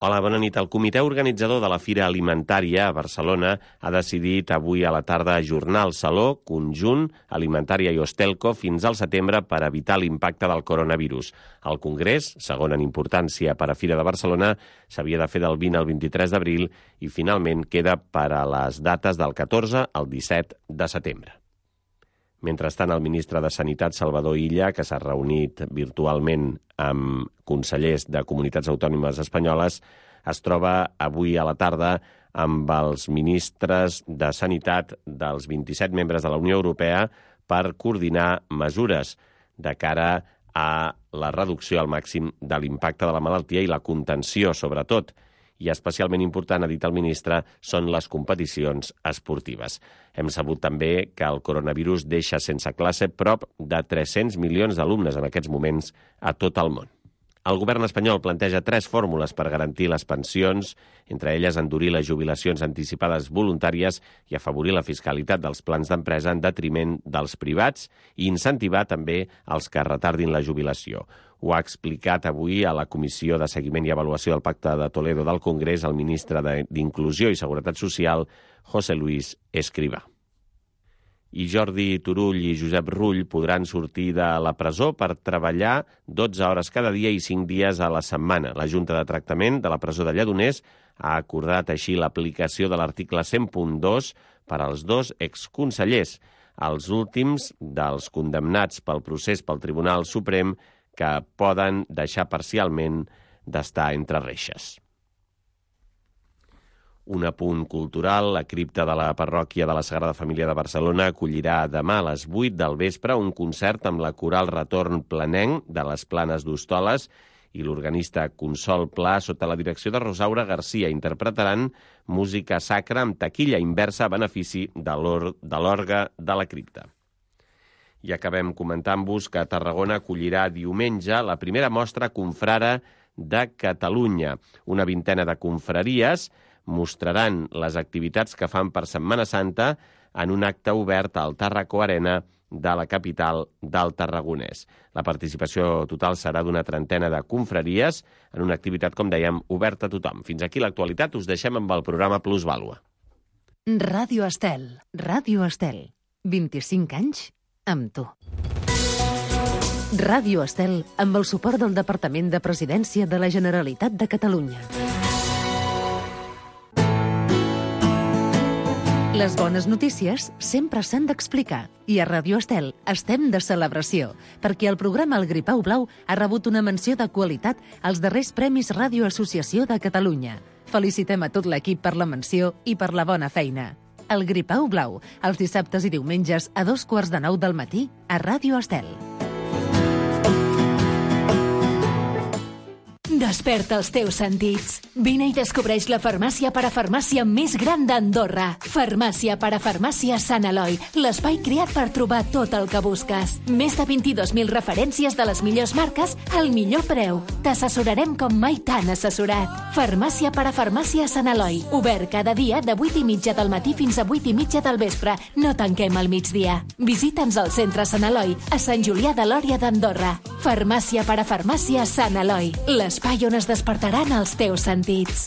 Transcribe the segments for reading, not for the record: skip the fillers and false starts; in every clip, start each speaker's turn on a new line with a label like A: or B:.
A: Hola, bona nit. El comitè organitzador de la Fira Alimentària a Barcelona ha decidit avui a la tarda ajornar el Saló Conjunt, Alimentària i Hostelco fins al setembre per evitar l'impacte del coronavirus. El Congrés, segon en importància per a Fira de Barcelona, s'havia de fer del 20 al 23 d'abril i finalment queda per a les dates del 14 al 17 de setembre. Mentrestant, el ministre de Sanitat, Salvador Illa, que s'ha reunit virtualment amb consellers de comunitats autònomes espanyoles, es troba avui a la tarda amb els ministres de Sanitat dels 27 membres de la Unió Europea per coordinar mesures de cara a la reducció al màxim de l'impacte de la malaltia i la contenció, sobretot. I especialment important, ha dit el ministre, són les competicions esportives. Hem sabut també que el coronavirus deixa sense classe prop de 300 milions d'alumnes en aquests moments a tot el món. El govern espanyol planteja 3 fórmules per garantir les pensions, entre elles endurir les jubilacions anticipades voluntàries i afavorir la fiscalitat dels plans d'empresa en detriment dels privats i incentivar també els que retardin la jubilació. Ho ha explicat avui a la Comissió de Seguiment i Avaluació del Pacte de Toledo del Congrés el ministre d'Inclusió i Seguretat Social, José Luis Escrivá. I Jordi Turull i Josep Rull podran sortir de la presó per treballar 12 hores cada dia i 5 dies a la setmana. La Junta de Tractament de la presó de Lledoners ha acordat així l'aplicació de l'article 100.2 per als 2 exconsellers, els últims dels condemnats pel procés pel Tribunal Suprem que poden deixar parcialment d'estar entre reixes. Un apunt cultural, la cripta de la parròquia de la Sagrada Família de Barcelona acollirà demà a les 8 del vespre un concert amb la coral Retorn Planenc de les Planes d'Hostoles i l'organista Consol Pla sota la direcció de Rosaura Garcia interpretaran música sacra amb taquilla inversa a benefici de l'orgue de la cripta. I acabem comentant-vos que Tarragona acollirà diumenge la primera mostra confrara de Catalunya. Una vintena de confraries mostraran les activitats que fan per Setmana Santa en un acte obert al Tàrraco Arena de la capital del Tarragonès. La participació total serà d'una trentena de confraries en una activitat, com dèiem, oberta a tothom. Fins aquí l'actualitat, us deixem amb el programa Plusvàlua.
B: Ràdio Estel. Ràdio Estel. 25 anys amb tu. Ràdio Estel amb el suport del Departament de Presidència de la Generalitat de Catalunya. Les bones notícies sempre s'han d'explicar i a Ràdio Estel estem de celebració perquè el programa El Gripau Blau ha rebut una menció de qualitat als darrers Premis Ràdio Associació de Catalunya. Felicitem a tot l'equip per la menció i per la bona feina. El Gripau Blau, els dissabtes i diumenges a 8:45 del matí a Ràdio Estel.
C: Desperta els teus sentits. Vine i descobreix la farmàcia parafarmàcia més gran d'Andorra. Farmàcia parafarmàcia Sant Eloi, l'espai creat per trobar tot el que busques. Més de 22.000 referències de les millors marques al millor preu. T'assessorarem com mai t'han assessorat. Farmàcia parafarmàcia Sant Eloi, obert cada dia de 8:30 del matí fins a 8:30 del vespre. No tanquem al migdia. Visita'ns al centre Sant Eloi, a Sant Julià de Lòria d'Andorra. Farmàcia parafarmàcia Sant Eloi, l'espai on es despertaran els teus sentits.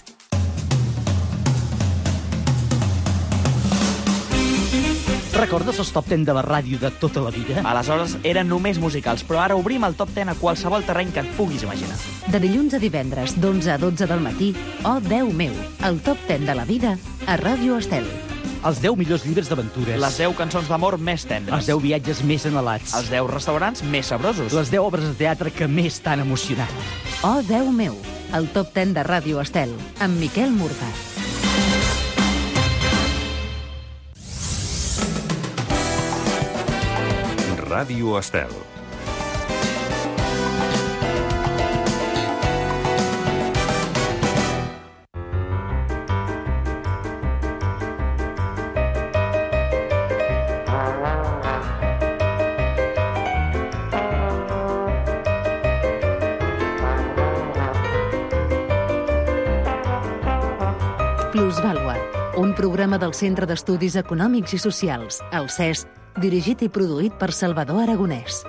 D: Recordes els top 10 de la ràdio de tota la vida?
E: Aleshores eren només musicals, però ara obrim el top 10 a qualsevol terreny que et puguis imaginar.
B: De dilluns a divendres, d'11 a 12 del matí, Oh Déu meu, el top 10 de la vida a Ràdio Estel.
D: Els 10 millors llibres d'aventures.
E: Les 10 cançons d'amor més tendres.
D: Els 10 viatges més anhelats.
E: Els 10 restaurants més sabrosos.
D: Les 10 obres de teatre que més t'han emocionat.
B: Oh Déu meu, el top 10 de Ràdio Estel, amb Miquel Murga.
F: Ràdio Estel.
B: Plusvàlua, un programa del Centre d'Estudis Econòmics i Socials, el CES, dirigit i produït per Salvador Aragonès.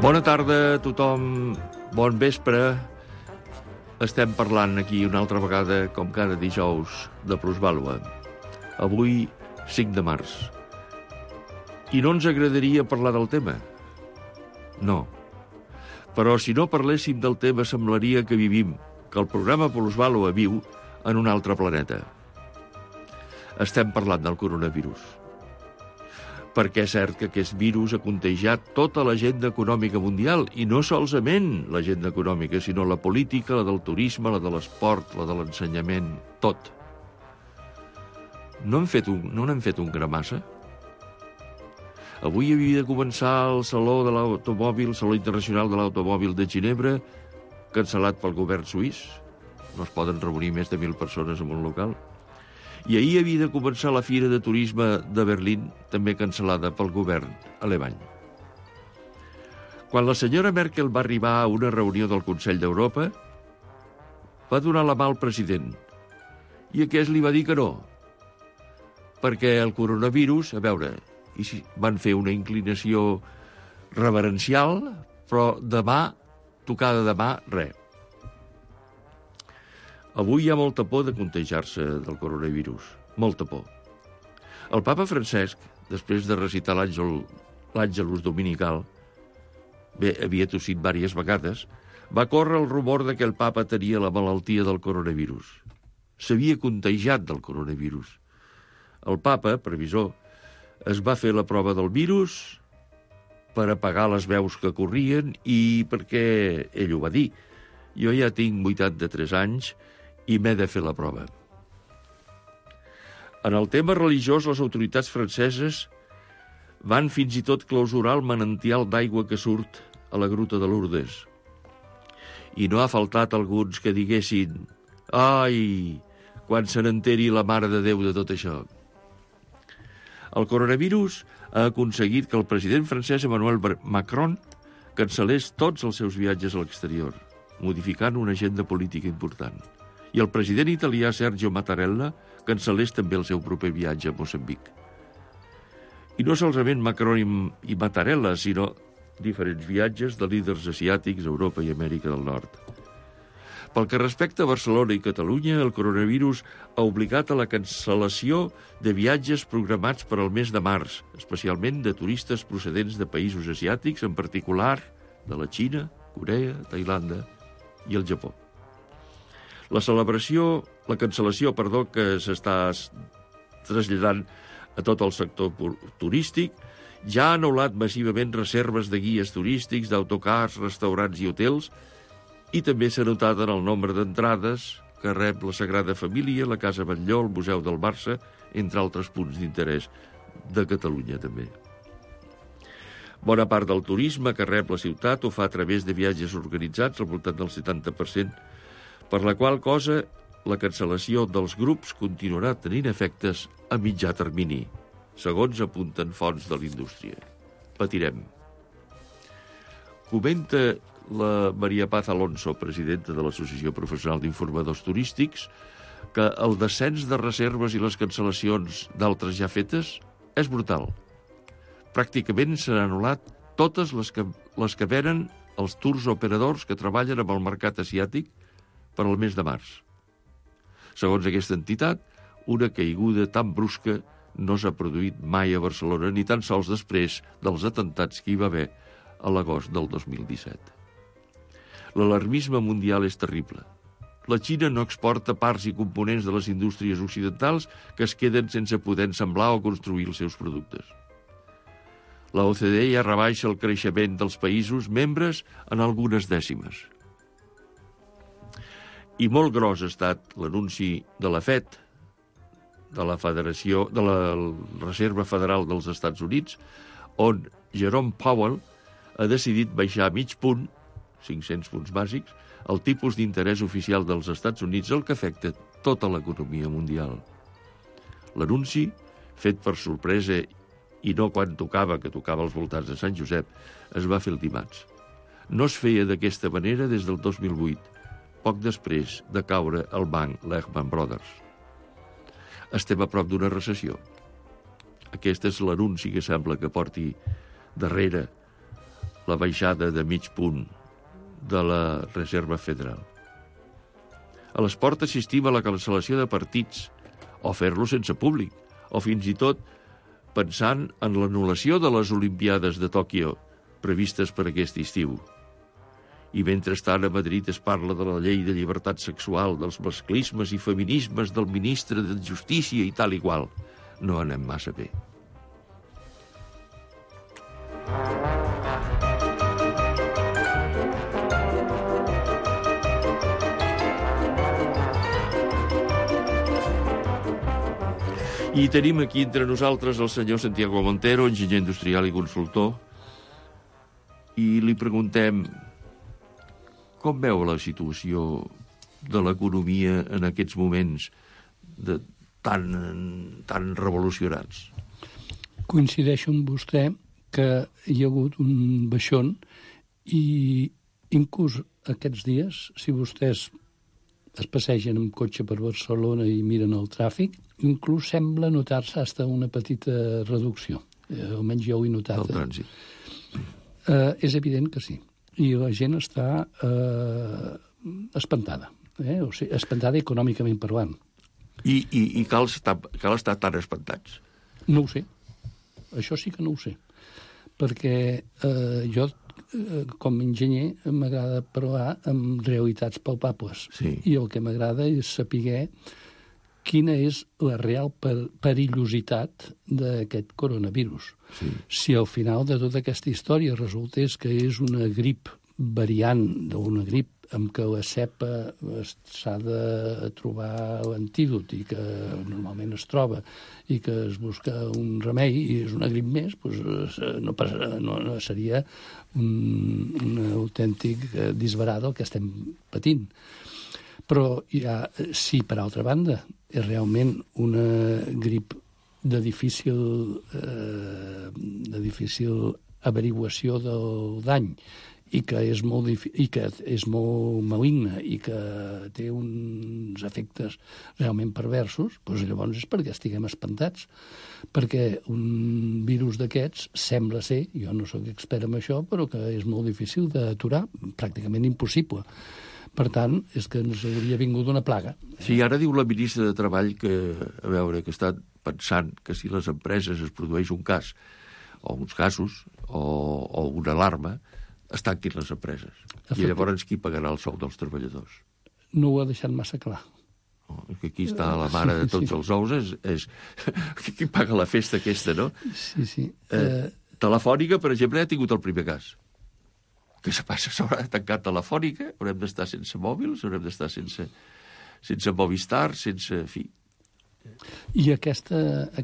G: Bona tarda a tothom, bon vespre. Estem parlant aquí una altra vegada, com cada dijous, de plusvàlua. Avui, 5 de març. I no ens agradaria parlar del tema? No. Però si no parléssim del tema semblaria que vivim, que el programa Plusvàlua viu en un altre planeta. Estem parlant del coronavirus. Perquè és cert que aquest virus ha contagiat tota l'agenda econòmica mundial, i no solament l'agenda econòmica, sinó la política, la del turisme, la de l'esport, la de l'ensenyament, tot. No n'hem fet un gramassa? Avui havia de començar el Saló de l'Automòbil, el Saló Internacional de l'Automòbil de Ginebra, cancel·lat pel govern suís. No es poden reunir més de 1.000 persones en un local. I ahir havia de començar la Fira de Turisme de Berlín, també cancel·lada pel govern alemany. Quan la senyora Merkel va arribar a una reunió del Consell d'Europa, va donar la mà al president, i aquest li va dir que no, perquè el coronavirus, a veure, i si van fer una inclinació reverencial, però demà, tocada demà, res. Avui hi ha molta por de contagiar-se del coronavirus. Molta por. El papa Francesc, després de recitar l'Àngelus dominical, havia tossit diverses vegades, va córrer el rumor de que el papa tenia la malaltia del coronavirus. S'havia contagiat del coronavirus. El papa, previsor, es va fer la prova del virus per apagar les veus que corrien i perquè ell ho va dir. Jo ja tinc 83 anys i m'he de fer la prova. En el tema religiós, les autoritats franceses van fins i tot clausurar el manantial d'aigua que surt a la gruta de Lourdes. I no ha faltat alguns que diguessin: «Ai, quan se n'enteri la Mare de Déu de tot això». El coronavirus ha aconseguit que el president francès Emmanuel Macron cancel·lés tots els seus viatges a l'exterior, modificant una agenda política important. I el president italià Sergio Mattarella cancel·lés també el seu proper viatge a Moçambic. I no solament Macron i Mattarella, sinó diferents viatges de líders asiàtics a Europa i Amèrica del Nord. Pel que respecta a Barcelona i Catalunya, el coronavirus ha obligat a la cancel·lació de viatges programats per al mes de març, especialment de turistes procedents de països asiàtics, en particular de la Xina, Corea, Tailàndia i el Japó. La cancel·lació que s'està traslladant a tot el sector turístic ja ha anul·lat massivament reserves de guies turístics, d'autocars, restaurants i hotels, i també s'ha notat en el nombre d'entrades que rep la Sagrada Família, la Casa Batlló, el Museu del Barça, entre altres punts d'interès de Catalunya també. Bona part del turisme que rep la ciutat ho fa a través de viatges organitzats, al voltant del 70%, per la qual cosa la cancel·lació dels grups continuarà tenint efectes a mitjà termini, segons apunten fonts de la indústria. Patirem. Comenta la Maria Paz Alonso, presidenta de l'Associació Professional d'Informadors Turístics, que el descens de reserves i les cancel·lacions d'altres ja fetes és brutal. Pràcticament s'han anul·lat totes les que venen els tours operadors que treballen amb el mercat asiàtic per al mes de març. Segons aquesta entitat, una caiguda tan brusca no s'ha produït mai a Barcelona, ni tan sols després dels atemptats que hi va haver a l'agost del 2017. L'alarmisme mundial és terrible. La Xina no exporta parts i components de les indústries occidentals que es queden sense poder ensamblar o construir els seus productes. La OCDE ja rebaixa el creixement dels països membres en algunes dècimes. I molt gros ha estat l'anunci de la FED, de la Reserva Federal dels Estats Units, on Jerome Powell ha decidit baixar mig punt, 500 punts bàsics, el tipus d'interès oficial dels Estats Units, el que afecta tota l'economia mundial. L'anunci, fet per sorpresa i no quan tocava, que tocava als voltants de Sant Josep, es va fer el dimarts. No es feia d'aquesta manera des del 2008, poc després de caure el banc Lehman Brothers. Estem a prop d'una recessió. Aquest és l'anunci que sembla que porti darrere la baixada de mig punt de la Reserva Federal. A l'esport assistim a la cancel·lació de partits, o fer-lo sense públic, o fins i tot pensant en l'anul·lació de les Olimpiades de Tòquio previstes per aquest estiu. I mentrestant a Madrid es parla de la llei de llibertat sexual, dels masclismes i feminismes del ministre de Justícia i tal i qual. No anem massa bé. I tenim aquí entre nosaltres el senyor Santiago Montero, enginyer industrial i consultor, i li preguntem com veu la situació de l'economia en aquests moments tan revolucionats.
H: Coincideixo amb vostè que hi ha hagut un baixón i inclús aquests dies, si vostès es passegen amb cotxe per Barcelona i miren el tràfic, inclús sembla notar-se hasta una petita reducció. Almenys jo ho he notat.
G: El trànsit.
H: És evident que sí. I la gent està espantada. O sigui, espantada econòmicament parlant.
G: I cal estar tan espantats?
H: No ho sé. Això sí que no ho sé. Perquè jo, com a enginyer, m'agrada parlar amb realitats palpables.
G: Sí.
H: I el que m'agrada és saber quina és la real perillositat d'aquest coronavirus.
G: Sí.
H: Si al final de tota aquesta història resultés que és una grip variant d'una grip amb què la cepa s'ha de trobar l'antídot i que normalment es troba i que es busca un remei i és una grip més, doncs no seria un autèntic disbarat el que estem patint. Però si, per altra banda, és realment una grip de difícil averiguació del dany i que és molt maligna i que té uns efectes realment perversos, doncs llavors és perquè estiguem espantats. Perquè un virus d'aquests sembla ser, jo no soc expert en això, però que és molt difícil d'aturar, pràcticament impossible. Per tant, és que ens hauria vingut una plaga.
G: Sí, ara diu la ministra de Treball que, a veure, que està pensant que si les empreses es produeix un cas, o uns casos, o una alarma, es tanquin les empreses. I llavors qui pagarà el sou dels treballadors?
H: No ho ha deixat massa clar.
G: Que aquí està la mare de tots els ous, és qui paga la festa aquesta, no?
H: Sí, sí.
G: Telefònica, per exemple, ha tingut el primer cas. Què se passa? S'haurà de tancar Telefònica? Haurem d'estar sense mòbils? Haurem d'estar sense Movistar? Sense... fi.
H: I aquesta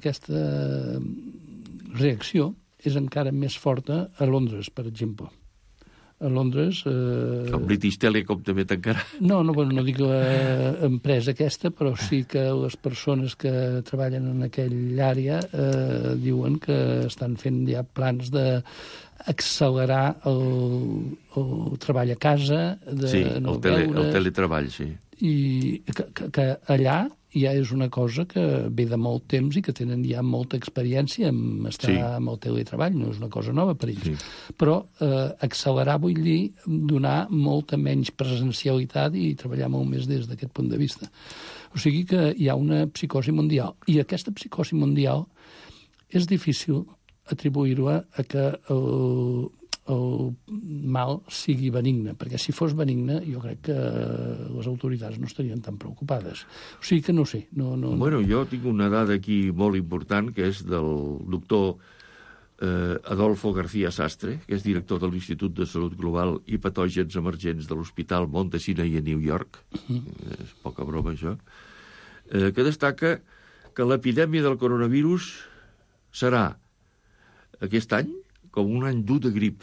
H: reacció és encara més forta a Londres, per exemple. A Londres...
G: El British Telecom també tancarà.
H: No dic l'empresa aquesta, però sí que les persones que treballen en aquella àrea diuen que estan fent ja plans d'accelerar el treball a casa,
G: el teletreball, sí.
H: I que allà ja és una cosa que ve de molt temps i que tenen ja molta experiència en estar amb el teletreball, no és una cosa nova per ells. Sí. Però accelerar vull dir donar molta menys presencialitat i treballar molt més des d'aquest punt de vista. O sigui que hi ha una psicosi mundial. I aquesta psicosi mundial és difícil atribuir-ho a que el mal sigui benigne, perquè si fos benigne jo crec que les autoritats no estarien tan preocupades. O sigui que no sé.
G: Bueno, jo tinc una dada aquí molt important, que és del doctor Adolfo García Sastre, que és director de l'Institut de Salut Global i Patògens Emergents de l'Hospital Mount Sinai a New York, és poca broma això, que destaca que l'epidèmia del coronavirus serà aquest any com un any dur de grip.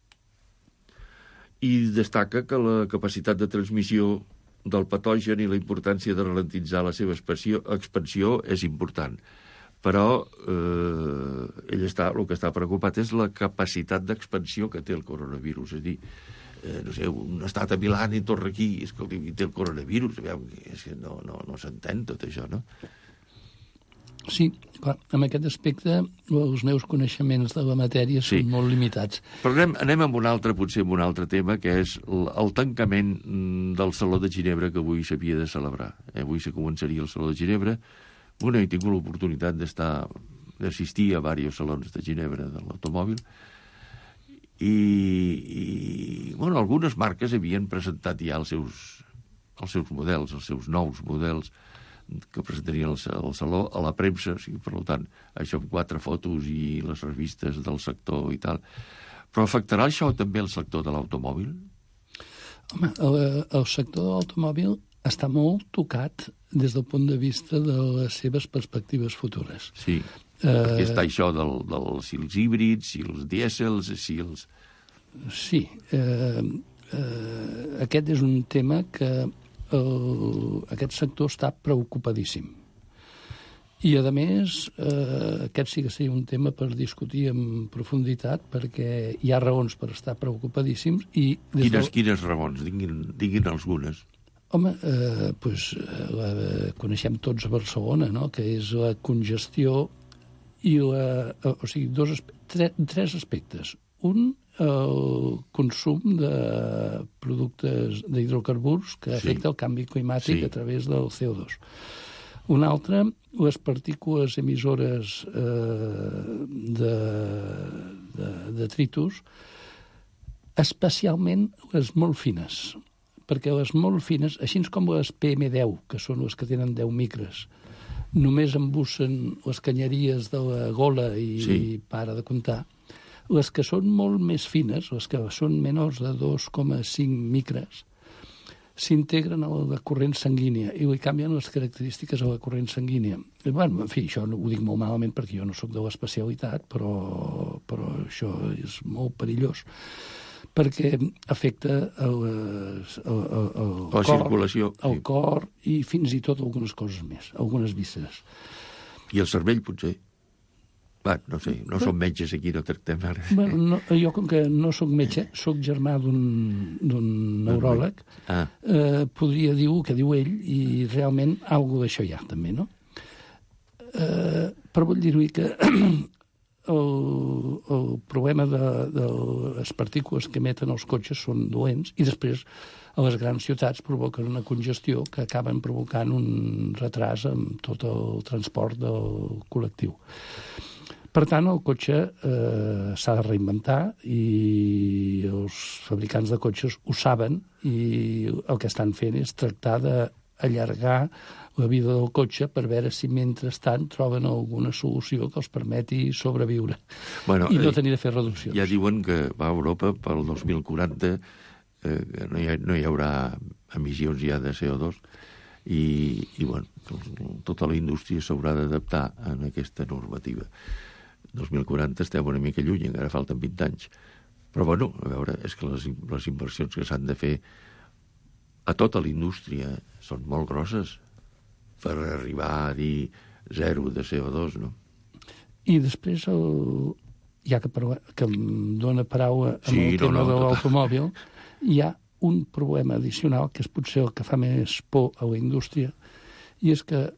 G: I destaca que la capacitat de transmissió del patogen i la importància de ralentitzar la seva expansió és important. Però el que està preocupat és la capacitat d'expansió que té el coronavirus. És a dir, no sé, un estat a Milà i torna aquí, escolti, té el coronavirus, és que no s'entén tot això, no?
H: Sí, Clar, en aquest aspecte, els meus coneixements de la matèria són molt limitats.
G: Però anem amb potser amb un altre tema, que és el tancament del Saló de Ginebra que avui s'havia de celebrar. Avui se començaria el Saló de Ginebra. He tingut l'oportunitat d'assistir a diversos salons de Ginebra de l'automòbil i algunes marques havien presentat ja els seus models, els seus nous models, que presentarien al saló a la premsa, per tant, això amb 4 fotos i les revistes del sector i tal. Però afectarà això també el sector de l'automòbil?
H: Home, el sector de l'automòbil està molt tocat des del punt de vista de les seves perspectives futures.
G: Sí, perquè està això si els híbrids, si els dièsels, si els...
H: Sí, aquest és un tema que aquest sector està preocupadíssim. I, a més, aquest sí que seria un tema per discutir en profunditat, perquè hi ha raons per estar preocupadíssims.
G: Quines raons? Diguin algunes.
H: Home, coneixem tots a Barcelona, no?, que és la congestió i tres aspectes. Un, el consum de productes d'hidrocarburs que afecta el canvi climàtic a través del CO2. Un altre, les partícules emissores de detritus, especialment les molt fines, perquè les molt fines, així com les PM10, que són les que tenen 10 micres, només embussen les canyeries de la gola i para de comptar. Les que són molt més fines, les que són menors de 2,5 micres, s'integren a la corrent sanguínia i li canvien les característiques a la corrent sanguínia. En fi, això ho dic molt malament perquè jo no sóc de l'especialitat, però això és molt perillós, perquè afecta
G: la circulació,
H: el cor i fins i tot algunes coses més, algunes vísceres.
G: I el cervell, potser? No sé, no som metges aquí, no tractem ara.
H: Jo, com que no soc metge, soc germà d'un neuròleg, podria dir el que diu ell, i realment alguna d'això hi ha, també, no? Però vull dir-ho que el problema de les partícules que emeten els cotxes són dolents, i després a les grans ciutats provoquen una congestió que acaben provocant un retras en tot el transport del col·lectiu. Per tant, el cotxe s'ha de reinventar i els fabricants de cotxes ho saben i el que estan fent és tractar d'allargar la vida del cotxe per veure si mentrestant troben alguna solució que els permeti sobreviure i no tenir de fer reduccions.
G: Ja diuen que a Europa pel 2040 no hi haurà emissions ja de CO2 i tota la indústria s'haurà d'adaptar a aquesta normativa. 2040 estem una mica lluny, encara falten 20 anys. Però, a veure, és que les inversions que s'han de fer a tota la indústria són molt grosses per arribar a dir 0 de CO2, no?
H: I després, ja que em dóna paraula amb el tema de l'automòbil, hi ha un problema addicional, que és potser el que fa més por a la indústria, i és que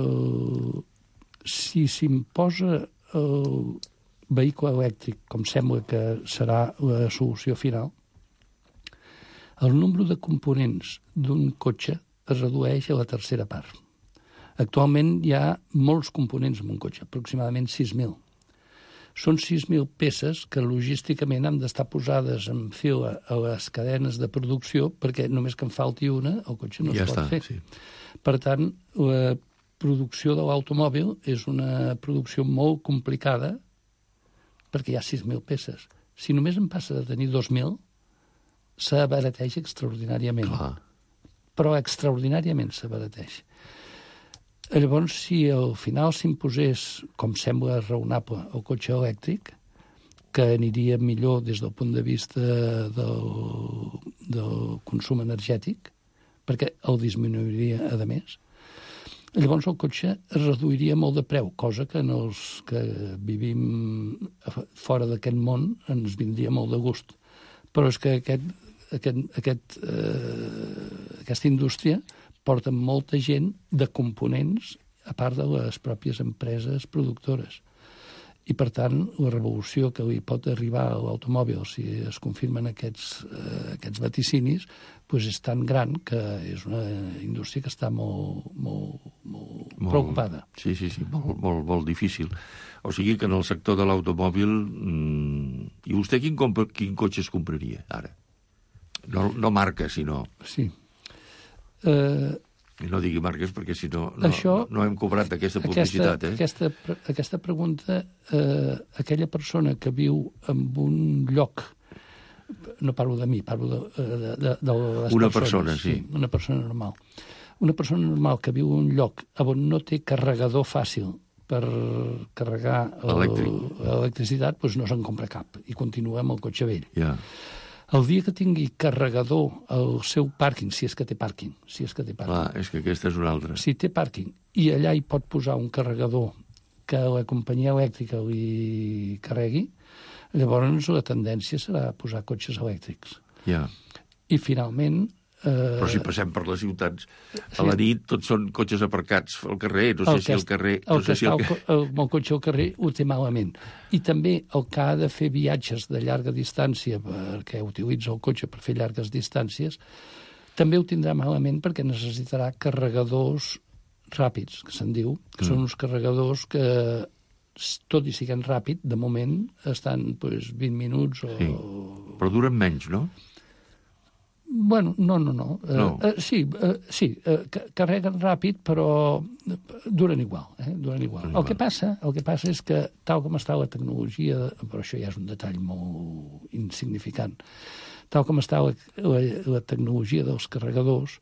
H: si s'imposa el vehicle elèctric, com sembla que serà la solució final, el nombre de components d'un cotxe es redueix a la tercera part. Actualment hi ha molts components en un cotxe, aproximadament 6.000. Són 6.000 peces que logísticament han d'estar posades en fila a les cadenes de producció perquè només que en falti una, el cotxe no es pot fer. Sí. Per tant, la producció de l'automòbil és una producció molt complicada perquè hi ha 6.000 peces. Si només en passa de tenir 2.000, s'abarateix extraordinàriament.
G: Clar.
H: Però extraordinàriament s'abarateix. Llavors, si al final s'imposés, com sembla raonable, el cotxe elèctric, que aniria millor des del punt de vista del consum energètic, perquè el disminuiria a més, llavors el cotxe es reduiria molt de preu, cosa que en els que vivim fora d'aquest món ens vindria molt de gust. Però és que aquesta indústria porta molta gent de components a part de les pròpies empreses productores. I, per tant, la revolució que li pot arribar a l'automòbil si es confirmen aquests vaticinis és tan gran que és una indústria que està molt preocupada.
G: Sí, molt difícil. O sigui que en el sector de l'automòbil... I vostè quin cotxe es compraria, ara? No marca, sinó... Sí. I no digui marques perquè si no hem cobrat aquesta publicitat.
H: Aquesta pregunta, aquella persona que viu en un lloc, no parlo de mi, parlo de les
G: una
H: persones.
G: Persona, sí.
H: Una persona normal. Una persona normal que viu en un lloc on no té carregador fàcil per carregar l'electricitat, doncs no se'n compra cap i continua amb el cotxe vell.
G: Ja.
H: El dia que tingui carregador al seu pàrquing, si és que té pàrquing...
G: Clar, és que aquesta és una altra.
H: Si té pàrquing i allà hi pot posar un carregador que la companyia elèctrica li carregui, llavors la tendència serà posar cotxes elèctrics.
G: Ja.
H: I finalment...
G: Però si passem per les ciutats, a la nit tots són cotxes aparcats al carrer, no sé si el carrer...
H: El cotxe al carrer ho té malament. I també el que ha de fer viatges de llarga distància, perquè utilitza el cotxe per fer llargues distàncies, també ho tindrà malament perquè necessitarà carregadors ràpids, que se'n diu, que són uns carregadors que, tot i siguent ràpid, de moment estan 20 minuts o...
G: Sí. Però duren menys, no?
H: Bueno, no. Sí, carreguen ràpid, però duren igual. Duren igual. El que passa és que, tal com està la tecnologia, però això ja és un detall molt insignificant, tal com està la tecnologia dels carregadors,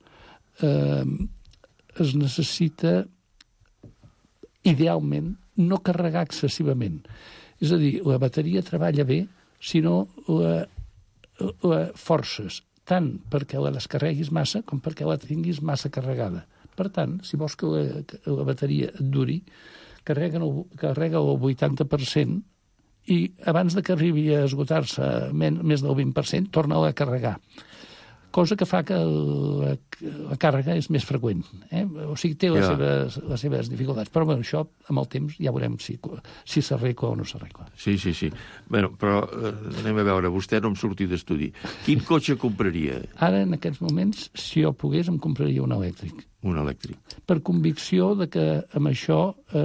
H: es necessita, idealment, no carregar excessivament. És a dir, la bateria treballa bé, sinó la forces, tant perquè la descarreguis massa com perquè la tinguis massa carregada. Per tant, si vols que la bateria et duri, carrega el 80% i abans de que arribi a esgotar-se més del 20%, torna-la a carregar. Cosa que fa que la càrrega és més freqüent. O sigui, té les seves dificultats. Però bueno, això, amb el temps, ja veurem si s'arregla o no s'arregla.
G: Sí. Bueno, però anem a veure, vostè no em surti d'estudi. Quin cotxe compraria?
H: Ara, en aquests moments, si jo pogués, em compraria un elèctric.
G: Un elèctric.
H: Per convicció de que amb això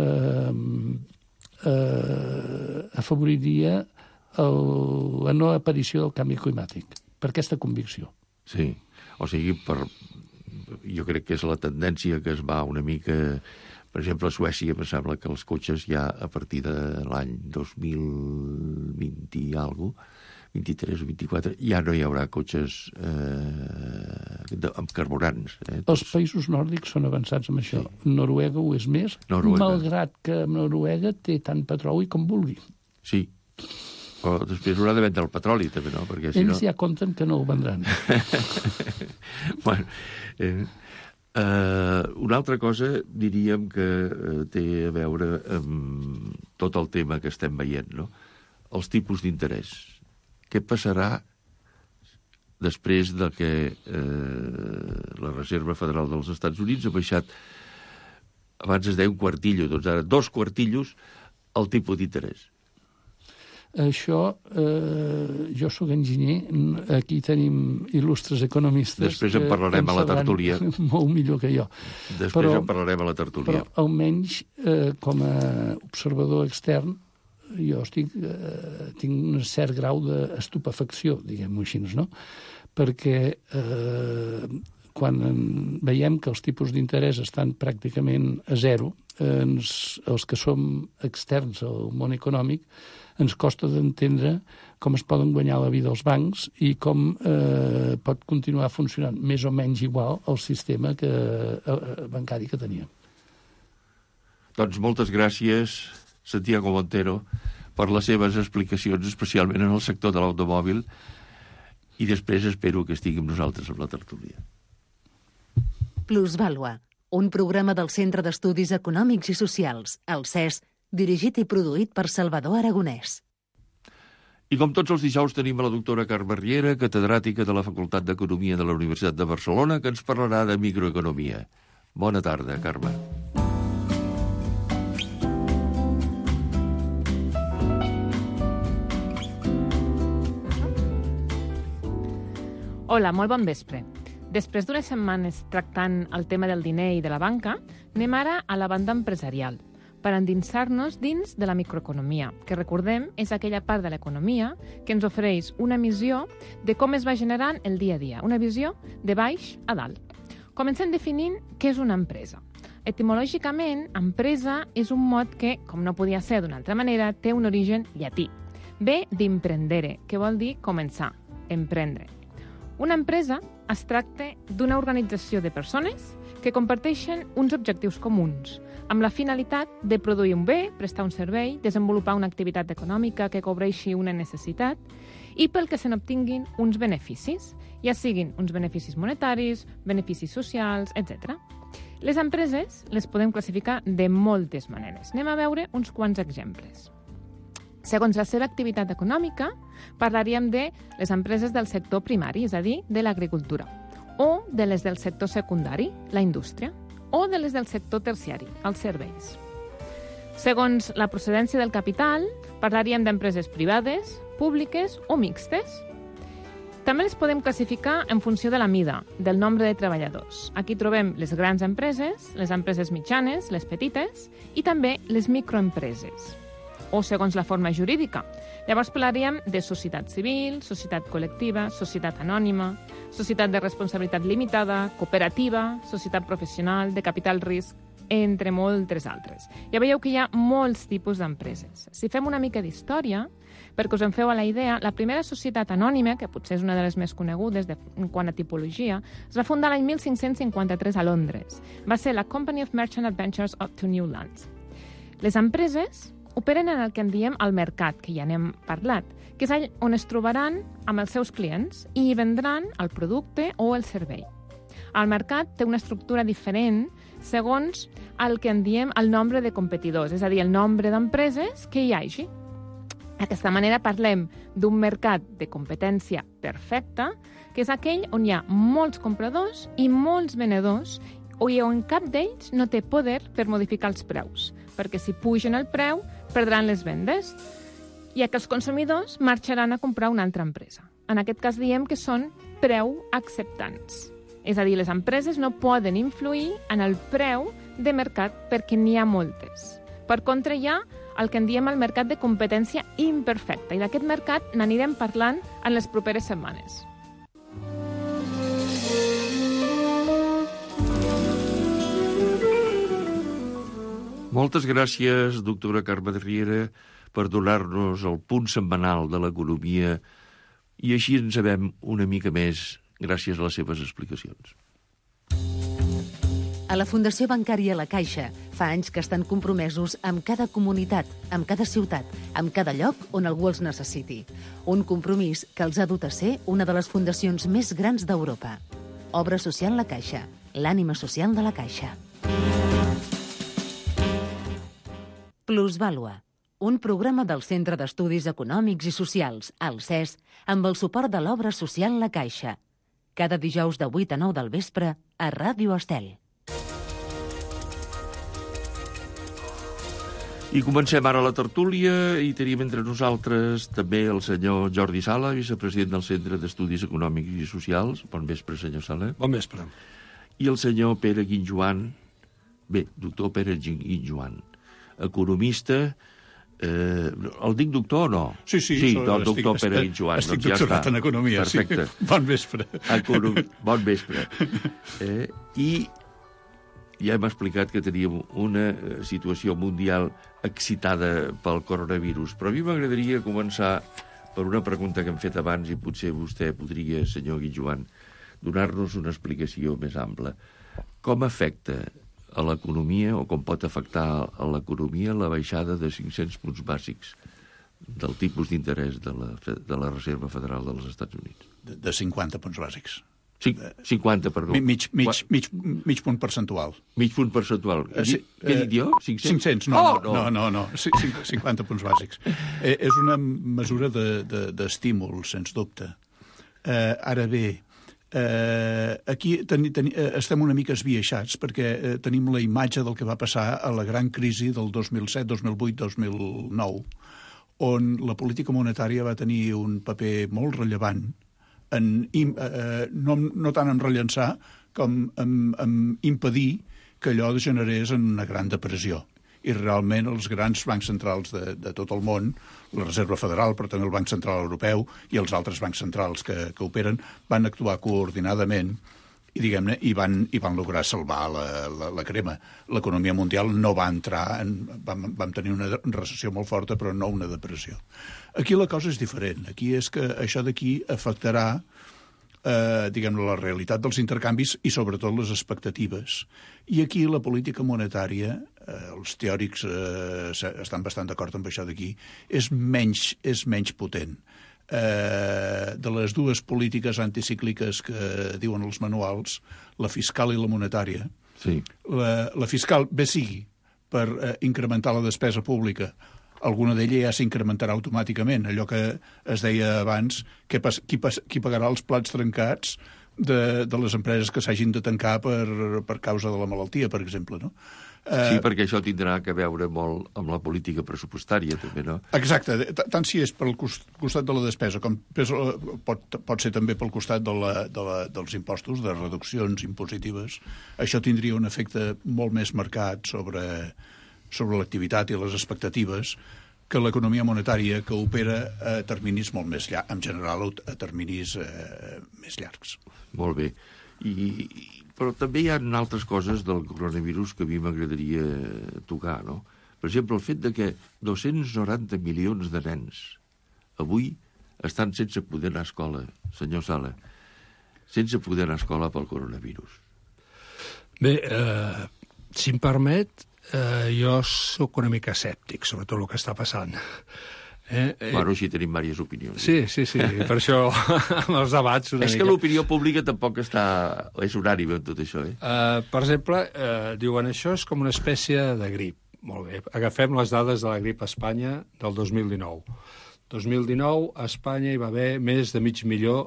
H: afavoriria la no aparició del canvi climàtic. Per aquesta convicció.
G: Sí, o sigui, jo crec que és la tendència que es va una mica... Per exemple, a Suècia, em sembla que els cotxes ja a partir de l'any 2020 i alguna cosa, 23 o 24, ja no hi haurà cotxes amb carburants.
H: Els països nòrdics són avançats amb això. Sí. Noruega ho és més, malgrat que Noruega té tant petroli com vulgui.
G: Sí. Però després haurà de vendre el petroli, també, no? Perquè, si
H: ells ja compten que no ho vendran.
G: Bueno, una altra cosa, diríem que té a veure amb tot el tema que estem veient, no? Els tipus d'interès. Què passarà després de que la Reserva Federal dels Estats Units ha baixat, abans es deia un quartillo, doncs ara 2 quartillos, el tipus d'interès?
H: Això, jo soc enginyer, aquí tenim il·lustres economistes...
G: Després en parlarem a la tertúlia.
H: Molt millor que jo.
G: Després en parlarem a la tertúlia.
H: Però almenys, com a observador extern, jo tinc un cert grau d'estupefacció, diguem-ho així, no? Perquè quan veiem que els tipus d'interès estan pràcticament a zero, els que som externs al món econòmic, ens costa d'entendre com es poden guanyar la vida els bancs i com pot continuar funcionant més o menys igual el sistema bancari que teníem.
G: Doncs moltes gràcies, Santiago Montero, per les seves explicacions, especialment en el sector de l'automòbil, i després espero que estigui amb nosaltres amb la tertúlia.
B: Plusvàlua, un programa del Centre d'Estudis Econòmics i Socials, el CES, dirigit i produït per Salvador Aragonès.
G: I com tots els dijous tenim a la doctora Carme Riera, catedràtica de la Facultat d'Economia de la Universitat de Barcelona, que ens parlarà de microeconomia. Bona tarda, Carme.
I: Hola, molt bon vespre. Després d'unes setmanes tractant el tema del diner i de la banca, anem ara a la banda empresarial, per endinsar-nos dins de la microeconomia, que recordem és aquella part de l'economia que ens ofereix una visió de com es va generant el dia a dia, una visió de baix a dalt. Comencem definint què és una empresa. Etimològicament, empresa és un mot que, com no podia ser d'una altra manera, té un origen llatí. Ve d'imprendere, que vol dir començar, emprendre. Una empresa es tracta d'una organització de persones que comparteixen uns objectius comuns, amb la finalitat de produir un bé, prestar un servei, desenvolupar una activitat econòmica que cobreixi una necessitat i pel que se n'obtinguin uns beneficis, ja siguin uns beneficis monetaris, beneficis socials, etc. Les empreses les podem classificar de moltes maneres. Anem a veure uns quants exemples. Segons la seva activitat econòmica, parlaríem de les empreses del sector primari, és a dir, de l'agricultura, o de les del sector secundari, la indústria, o de les del sector terciari, els serveis. Segons la procedència del capital, parlaríem d'empreses privades, públiques o mixtes. També les podem classificar en funció de la mida, del nombre de treballadors. Aquí trobem les grans empreses, les empreses mitjanes, les petites, i també les microempreses, o segons la forma jurídica. Llavors parlaríem de societat civil, societat col·lectiva, societat anònima, societat de responsabilitat limitada, cooperativa, societat professional, de capital risc, entre moltes altres. Ja veieu que hi ha molts tipus d'empreses. Si fem una mica d'història, perquè us en feu a la idea, la primera societat anònima, que potser és una de les més conegudes en quant a tipologia, es va fundar l'any 1553 a Londres. Va ser la Company of Merchant Adventures to New Lands. Les empreses operen en el que en diem el mercat, que ja n'hem parlat, que és on es trobaran amb els seus clients i hi vendran el producte o el servei. El mercat té una estructura diferent segons el que en diem el nombre de competidors, és a dir, el nombre d'empreses que hi hagi. D'aquesta manera parlem d'un mercat de competència perfecta, que és aquell on hi ha molts compradors i molts venedors, i on cap d'ells no té poder per modificar els preus, perquè si pugen el preu, perdran les vendes, ja que els consumidors marxaran a comprar una altra empresa. En aquest cas diem que són preu acceptants. És a dir, les empreses no poden influir en el preu de mercat perquè n'hi ha moltes. Per contra, hi ha el que en diem el mercat de competència imperfecta, i d'aquest mercat n'anirem parlant en les properes setmanes.
G: Moltes gràcies, doctora Carme de Riera, per donar-nos el punt setmanal de l'economia i així en sabem una mica més gràcies a les seves explicacions.
B: A la Fundació Bancària La Caixa fa anys que estan compromesos amb cada comunitat, amb cada ciutat, amb cada lloc on algú els necessiti. Un compromís que els ha dut a ser una de les fundacions més grans d'Europa. Obra Social La Caixa, l'ànima social de la Caixa. Plusvàlua, un programa del Centre d'Estudis Econòmics i Socials, el CES, amb el suport de l'Obra Social La Caixa. Cada dijous de 8 a 9 del vespre a Ràdio Estel.
G: I comencem ara la tertúlia i tenim entre nosaltres també el senyor Jordi Sala, vicepresident del Centre d'Estudis Econòmics i Socials. Bon vespre, senyor Sala.
J: Bon vespre.
G: I el senyor Pere Guinjoan, doctor Pere Guinjoan, economista. El dic doctor o no?
J: Sí,
G: el doctor Pere Guinjoan.
J: Estic doctorat en economia.
G: Perfecte.
J: Sí. Bon vespre.
G: Bon vespre. I ja hem explicat que teníem una situació mundial excitada pel coronavirus, però a mi m'agradaria començar per una pregunta que hem fet abans i potser vostè podria, senyor Guinjoan, donar-nos una explicació més ampla. Com afecta a l'economia, o com pot afectar a l'economia, la baixada de 500 punts bàsics del tipus d'interès de la Reserva Federal dels Estats Units?
J: De 50 punts bàsics.
G: 50, perdó.
J: Mig punt percentual.
G: Mig punt percentual. Què he dit jo? 500?
J: No. 50 punts bàsics. És una mesura d'estímul, sens dubte. Ara bé, aquí estem una mica esbiaixats perquè tenim la imatge del que va passar a la gran crisi del 2007, 2008, 2009, on la política monetària va tenir un paper molt rellevant no tant en rellençar com en impedir que allò degenerés en una gran depressió. I realment els grans bancs centrals de tot el món, la Reserva Federal, però també el Banc Central Europeu i els altres bancs centrals que operen, van actuar coordinadament i, diguem-ne, i van lograr salvar la crema. L'economia mundial no va entrar, vam tenir una recessió molt forta, però no una depressió. Aquí la cosa és diferent. Aquí és que això d'aquí afectarà diguem-ne, la realitat dels intercanvis i sobretot les expectatives. I aquí la política monetària, els teòrics estan bastant d'acord amb això d'aquí, és menys potent. De les dues polítiques anticícliques que diuen els manuals, la fiscal i la monetària,
G: sí.
J: La fiscal bé sigui per incrementar la despesa pública, alguna d'ella ja s'incrementarà automàticament. Allò que es deia abans, qui pagarà els plats trencats de les empreses que s'hagin de tancar per causa de la malaltia, per exemple, no?
G: Sí, perquè això tindrà que veure molt amb la política pressupostària, també, no?
J: Exacte, tant si és pel costat de la despesa com pot ser també pel costat dels impostos, de reduccions impositives. Això tindria un efecte molt més marcat sobre l'activitat i les expectatives que l'economia monetària, que opera a terminis molt més llargs, en general a terminis més llargs.
G: Molt bé. Però també hi ha altres coses del coronavirus que a mi m'agradaria tocar, no? Per exemple, el fet de que 290 milions de nens avui estan sense poder anar a escola, senyor Sala, sense poder anar a escola pel coronavirus.
K: Bé, si em permet, jo sóc una mica escèptic sobre tot el que està passant.
G: Bueno, així tenim diverses opinions.
K: Sí, per això amb els debats una mica...
G: És que l'opinió pública tampoc és unànime en tot això,
K: Per exemple, diuen això és com una espècie de grip. Molt bé, agafem les dades de la grip a Espanya del 2019. 2019 a Espanya hi va haver més de mig milió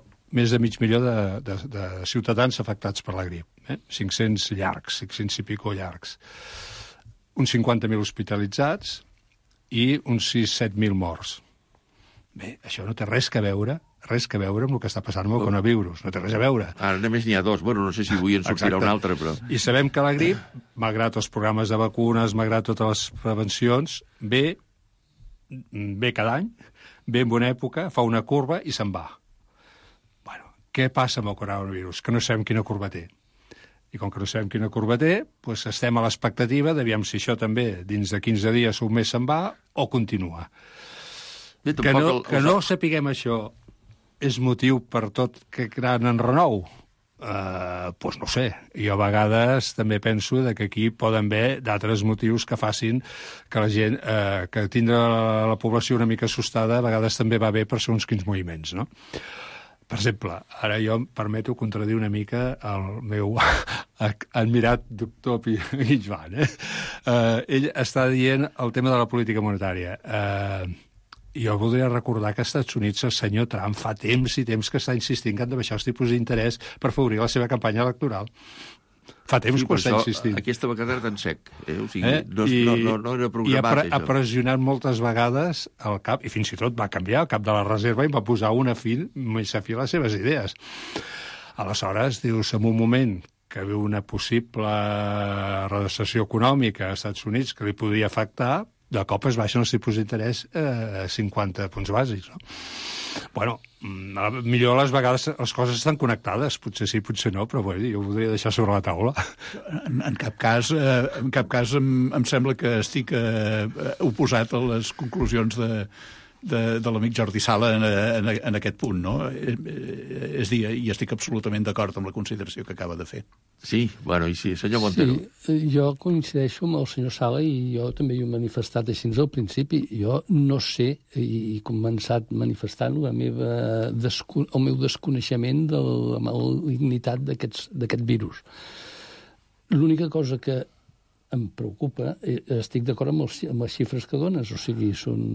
K: de ciutadans afectats per la grip. 500 llargs, 500 i pico llargs. Uns 50.000 hospitalitzats i uns 6-7.000 morts. Bé, això no té res que veure amb el que està passant amb el coronavirus. No té res a veure.
G: Ara només n'hi ha dos. Bueno, no sé si avui en sortirà un altre, però...
K: I sabem que la grip, malgrat els programes de vacunes, malgrat totes les prevencions, ve cada any, ve en una època, fa una curva i se'n va. Bueno, què passa amb el coronavirus? Que no sabem quina curva té. I com que no sabem quina curva té, doncs estem a l'expectativa d'aviam si això també dins de 15 dies o un mes se'n va o continua.
G: Bé,
K: que no sapiguem això és motiu per tot que gran enrenou? Doncs no sé. Jo a vegades també penso que aquí poden haver d'altres motius que facin que la gent, que tindre la població una mica assustada, a vegades també va bé per segons quins moviments, no? Per exemple, ara jo em permeto contradir una mica el meu admirat doctor Guitjoan. Ell està dient el tema de la política monetària. Jo voldria recordar que als Estats Units el senyor Trump fa temps i temps que està insistint que han de baixar els tipus d'interès per favorir la seva campanya electoral. Fa temps que ho està insistint.
G: Aquesta vegada era tan sec. O sigui, no era programat,
K: això. Ha pressionat moltes vegades el cap, i fins i tot va canviar el cap de la reserva i va posar més afí a les seves idees. Aleshores, dius, en un moment que veu una possible recessió econòmica als Estats Units que li podria afectar, de cop es baixen els tipus d'interès a 50 punts bàsics, no? Bueno, millor les vegades les coses estan connectades, potser sí, potser no, però bueno, jo ho voldria deixar sobre la taula.
J: En cap cas em sembla que estic oposat a les conclusions de l'amic Jordi Sala en aquest punt, no? És dir, i estic absolutament d'acord amb la consideració que acaba de fer.
G: Sí, bueno, i sí, senyor Montero.
H: Sí, jo coincideixo amb el senyor Sala i jo també ho he manifestat així al principi. Jo no sé, i he començat manifestant el meu desconeixement de la malignitat d'aquest virus. L'única cosa que em preocupa, estic d'acord amb les xifres que dones, o sigui,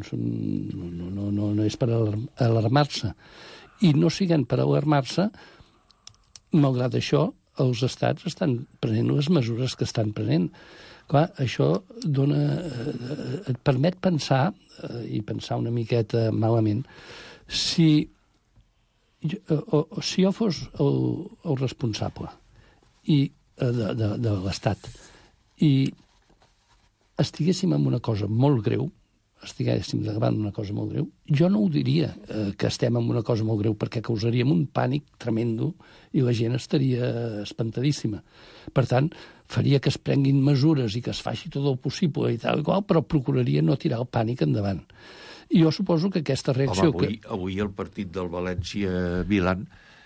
H: no és per alarmar-se. I no siguen per alarmar-se, malgrat això, els estats estan prenent les mesures que estan prenent. Clar, això et permet pensar, i pensar una miqueta malament, si si jo fos el responsable de l'Estat i estiguéssim en una cosa molt greu, estiguéssim davant d'una cosa molt greu, jo no ho diria que estem en una cosa molt greu, perquè causaríem un pànic tremendo i la gent estaria espantadíssima. Per tant, faria que es prenguin mesures i que es faci tot el possible i tal i qual, però procuraria no tirar el pànic endavant. I jo suposo que aquesta reacció...
G: Home, avui el partit del València-Milan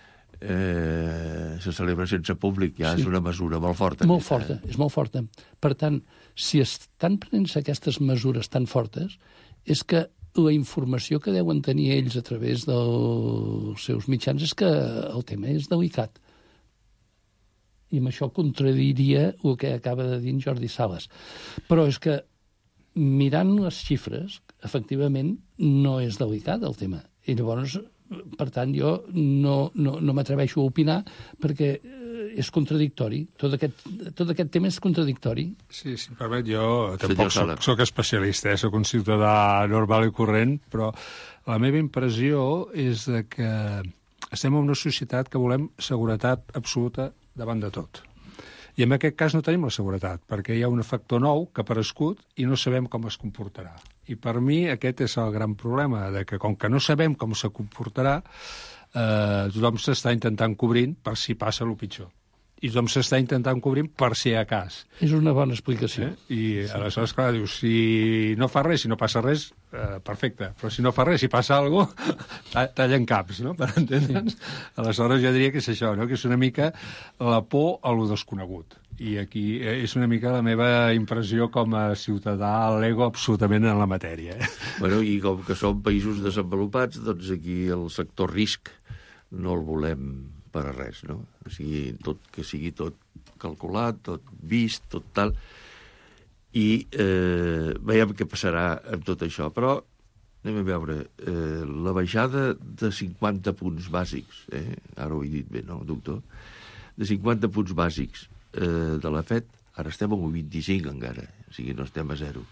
G: se celebra sense públic, ja és una mesura molt forta.
H: Molt forta, és molt forta. Per tant, si estan prenent-se aquestes mesures tan fortes, és que la informació que deuen tenir ells a través dels seus mitjans és que el tema és delicat. I amb això contradiria el que acaba de dir en Jordi Sales. Però és que, mirant les xifres, efectivament, no és delicat el tema. I llavors, per tant, jo no m'atreveixo a opinar perquè és contradictori. Tot aquest tema és contradictori.
K: Sí, si em permet, jo tampoc soc especialista, soc un ciutadà normal i corrent, però la meva impressió és que estem en una societat que volem seguretat absoluta davant de tot. I en aquest cas no tenim la seguretat, perquè hi ha un factor nou que ha aparegut i no sabem com es comportarà. I per mi aquest és el gran problema, de que com que no sabem com se comportarà, tothom s'està intentant cobrint per si passa el pitjor. I tothom s'està intentant cobrint per si hi ha cas.
H: És una bona explicació.
K: I aleshores, clar, dius, si no fa res, si no passa res, perfecte. Però si no fa res, si passa alguna cosa, tallen caps, no?, per entendre'ns. Aleshores jo diria que és això, no?, que és una mica la por a lo desconegut. I aquí és una mica la meva impressió com a ciutadà l'ego absolutament en la matèria.
G: Bueno, i com que som països desenvolupats, doncs aquí el sector risc no el volem per a res, no? O sigui, que sigui tot calculat, tot vist, tot tal. I veiem què passarà amb tot això. Però anem a veure, la baixada de 50 punts bàsics, ara ho he dit bé, no, doctor? De 50 punts bàsics de la FED, ara estem a 1,25 encara, o sigui, no estem a 0.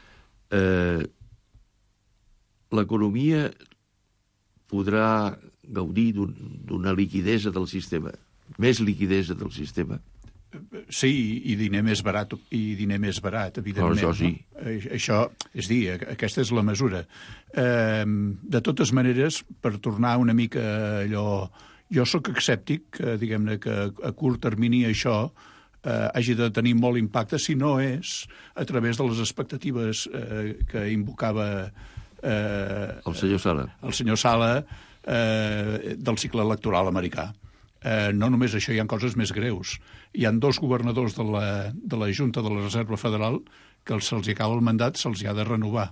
G: L'economia podrà gaudir d'una liquidesa del sistema, més liquidesa del sistema.
J: Sí, i diner més barat, evidentment.
G: Això sí.
J: No? Això, és dir, aquesta és la mesura. De totes maneres, per tornar una mica allò... Jo sóc escèptic, diguem-ne, que a curt termini això hagi de tenir molt impacte, si no és a través de les expectatives que invocava
G: el senyor Sala.
J: El senyor Sala del cicle electoral americà. No només això, hi ha coses més greus. Hi ha 2 governadors de la Junta de la Reserva Federal que se'ls acaba el mandat, se'ls ha de renovar.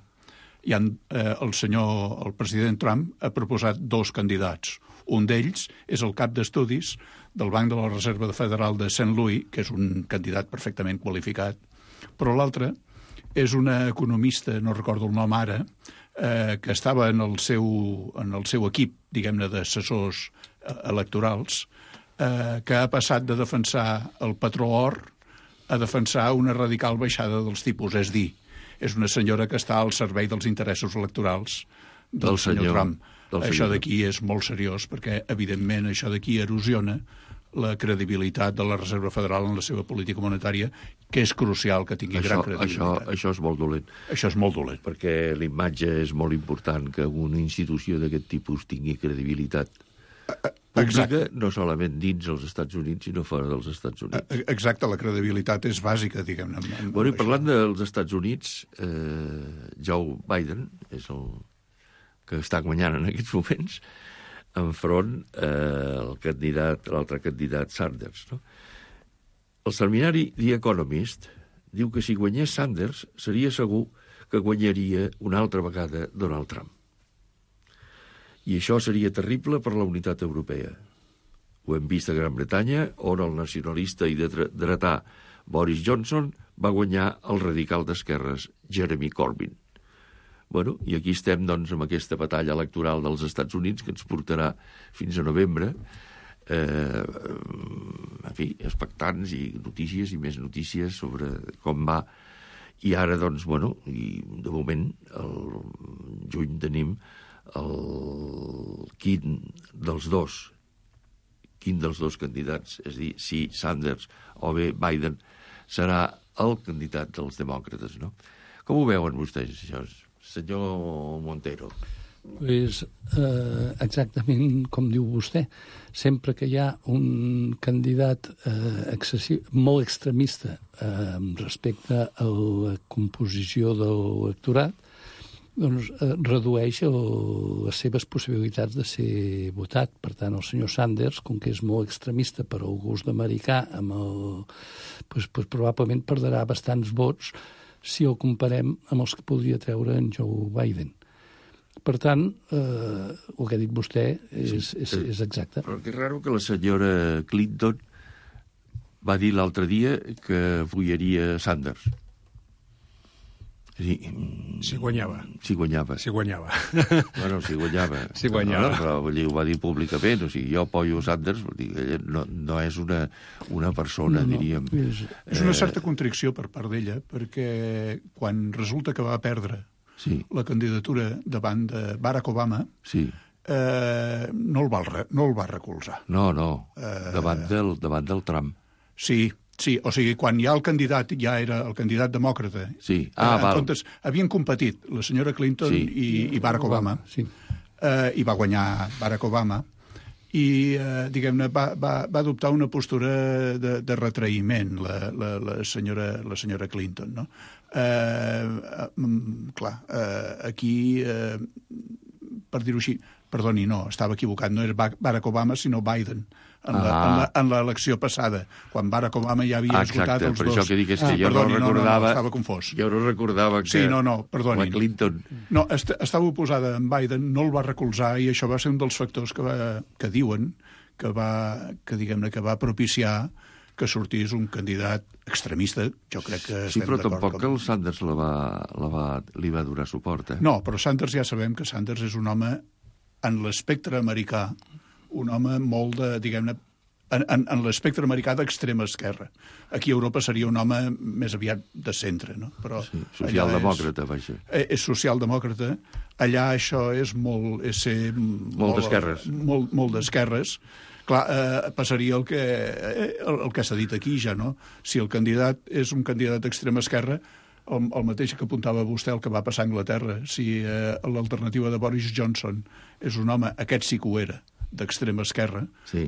J: El president Trump ha proposat 2 candidats. Un d'ells és el cap d'estudis del Banc de la Reserva Federal de St. Louis, que és un candidat perfectament qualificat, però l'altre és una economista, no recordo el nom ara, que estava en el seu equip, diguem-ne, d'assessors electorals, que ha passat de defensar el patró or a defensar una radical baixada dels tipus. És dir, és una senyora que està al servei dels interessos electorals del senyor Trump. Això d'aquí és molt seriós, perquè, evidentment, això d'aquí erosiona la credibilitat de la Reserva Federal en la seva política monetària, que és crucial que tingui gran credibilitat.
G: Això és molt dolent.
J: Això és molt dolent.
G: Perquè l'imatge és molt important, que una institució d'aquest tipus tingui credibilitat pública, no solament dins els Estats Units, sinó fora dels Estats Units.
J: Exacte, la credibilitat és bàsica, diguem-ne.
G: Bueno, i parlant dels Estats Units, Joe Biden és el que està guanyant en aquests moments, enfront l'altre candidat Sanders. No? El seminari The Economist diu que si guanyés Sanders seria segur que guanyaria una altra vegada Donald Trump. I això seria terrible per la unitat europea. Ho hem vist a Gran Bretanya, on el nacionalista i dretà Boris Johnson va guanyar el radical d'esquerres Jeremy Corbyn. Bueno, i aquí estem, doncs, amb aquesta batalla electoral dels Estats Units que ens portarà fins a novembre. En fi, expectants i notícies i més notícies sobre com va. I ara, doncs, bueno, i de moment, al juny tenim quin dels dos candidats, és a dir, si Sanders o bé Biden, serà el candidat dels demòcrates, no? Com ho veuen vostès, això, senyor Montero?
H: Pues, exactament com diu vostè. Sempre que hi ha un candidat molt extremista respecte a la composició del electorat, doncs redueix les seves possibilitats de ser votat. Per tant, el senyor Sanders, com que és molt extremista per al gust d'americà, pues, probablement perdrà bastants vots si el comparem amb els que podria treure en Joe Biden. Per tant, el que ha dit vostè és exacte.
G: Però que és raro que la senyora Clinton va dir l'altre dia que apoyaria Sanders.
K: Si guanyava.
G: Si guanyava. Bueno, si guanyava.
K: Si guanyava.
G: No, però ho va dir públicament. O sigui, jo apoyo Sanders, ella no és una persona, diríem.
J: És una certa contradicció per part d'ella, perquè quan resulta que va perdre la candidatura davant de Barack Obama, no el va recolzar.
G: No, davant del Trump.
J: Sí, o sigui, quan ja el candidat ja era el candidat demòcrata, comptes, havien competit la senyora Clinton i Barack Obama, i va guanyar Barack Obama, i, diguem-ne, va adoptar una postura de retraïment la senyora Clinton, no? Clar, aquí, per dir-ho així, perdoni, no, estava equivocat, no era Barack Obama, sinó Biden, en l'elecció passada, quan Barack Obama ja havia esgotat els dos.
G: Per això que dic és que jo no recordava...
J: estava confós.
G: Jo no recordava que...
J: Sí, perdoni.
G: La Clinton...
J: No, estava oposada en Biden, no el va recolzar, i això va ser un dels factors que diuen que va propiciar que sortís un candidat extremista, jo crec que estem d'acord.
G: Sí, però tampoc el Sanders li va donar suport, eh?
J: No, però Sanders ja sabem que Sanders és un home, en l'espectre americà, un home molt de, diguem-ne, en l'espectre americà d'extrema esquerra. Aquí a Europa seria un home més aviat de centre, no? Però
G: socialdemòcrata, vaja.
J: És socialdemòcrata. Allà això és ser...
G: Molt d'esquerres.
J: Molt d'esquerres. Clar, passaria el que s'ha dit aquí ja, no? Si el candidat és un candidat d'extrema esquerra, el mateix que apuntava vostè, el que va passar a Anglaterra, si l'alternativa de Boris Johnson és un home, aquest sí que ho era, d'extrema esquerra,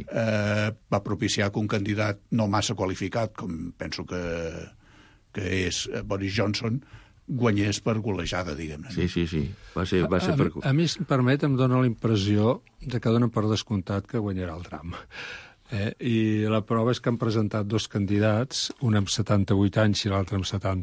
J: va propiciar que un candidat no massa qualificat, com penso que és Boris Johnson, guanyés per golejada, diguem-ne.
G: Sí. Va ser per...
K: A mi, si em permet, em dóna la impressió de que donen per descomptat que guanyarà el Trump. I la prova és que han presentat dos candidats, un amb 78 anys i l'altre amb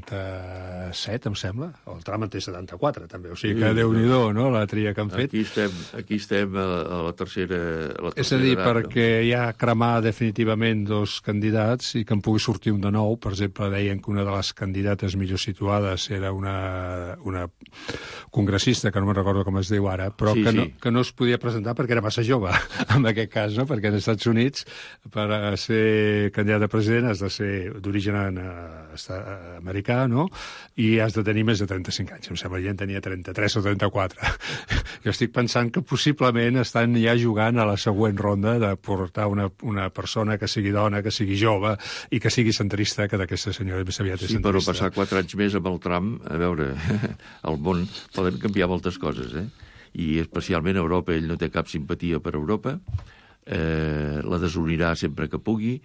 K: 77, em sembla. El Trump en té 74, també. O sigui que Déu-n'hi-do, no?, la tria que han fet.
G: Aquí estem a la tercera
K: És a dir, perquè hi ha cremar definitivament dos candidats i que en pugui sortir un de nou. Per exemple, deien que una de les candidates millor situades era una congressista, que no me'n recordo com es diu ara, però que no es podia presentar perquè era massa jove, en aquest cas, no?, perquè als Estats Units per ser candidat a president has de ser d'origen americà, no? I has de tenir més de 35 anys. Em sembla que ja en tenia 33 o 34. Jo estic pensant que possiblement estan ja jugant a la següent ronda de portar una persona que sigui dona, que sigui jove i que sigui centrista, que d'aquesta senyora més aviat és centrista.
G: Sí, però passar 4 anys més amb el Trump, a veure, al món poden canviar moltes coses, I especialment a Europa, ell no té cap simpatia per Europa, la desunirà sempre que pugui,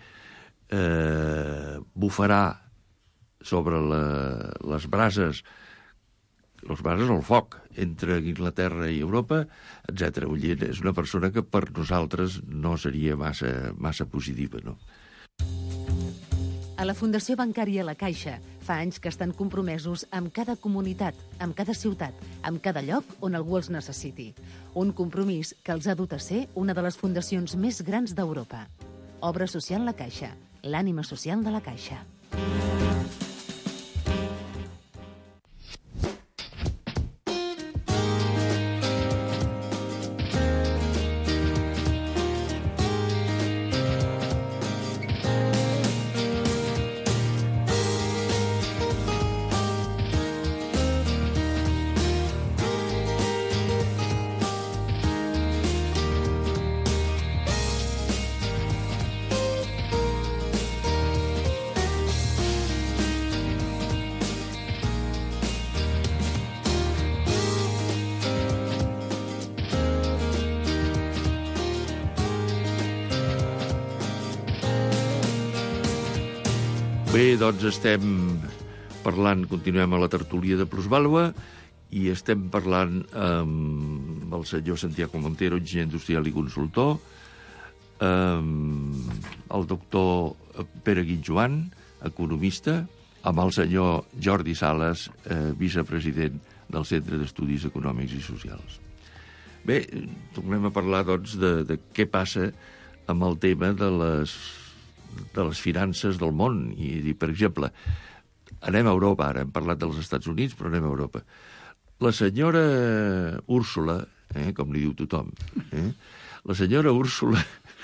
G: bufarà sobre les brases al foc entre Anglaterra i Europa, etc. Vull dir, és una persona que per nosaltres no seria massa positiva, no?
B: A la Fundació Bancària La Caixa fa anys que estan compromesos amb cada comunitat, amb cada ciutat, amb cada lloc on algú els necessiti. Un compromís que els ha dut a ser una de les fundacions més grans d'Europa. Obra social La Caixa, l'ànima social de la Caixa.
G: Bé, doncs continuem a la tertúlia de Plusvàlua i estem parlant amb el senyor Santiago Montero, enginyer industrial i consultor, el doctor Pere Guitjoan, economista, amb el senyor Jordi Sales, vicepresident del Centre d'Estudis Econòmics i Socials. Bé, tornem a parlar, doncs, de què passa amb el tema de les finances del món. I dir, per exemple, anem a Europa, ara hem parlat dels Estats Units, però anem a Europa. La senyora Úrsula, com li diu tothom, la senyora Úrsula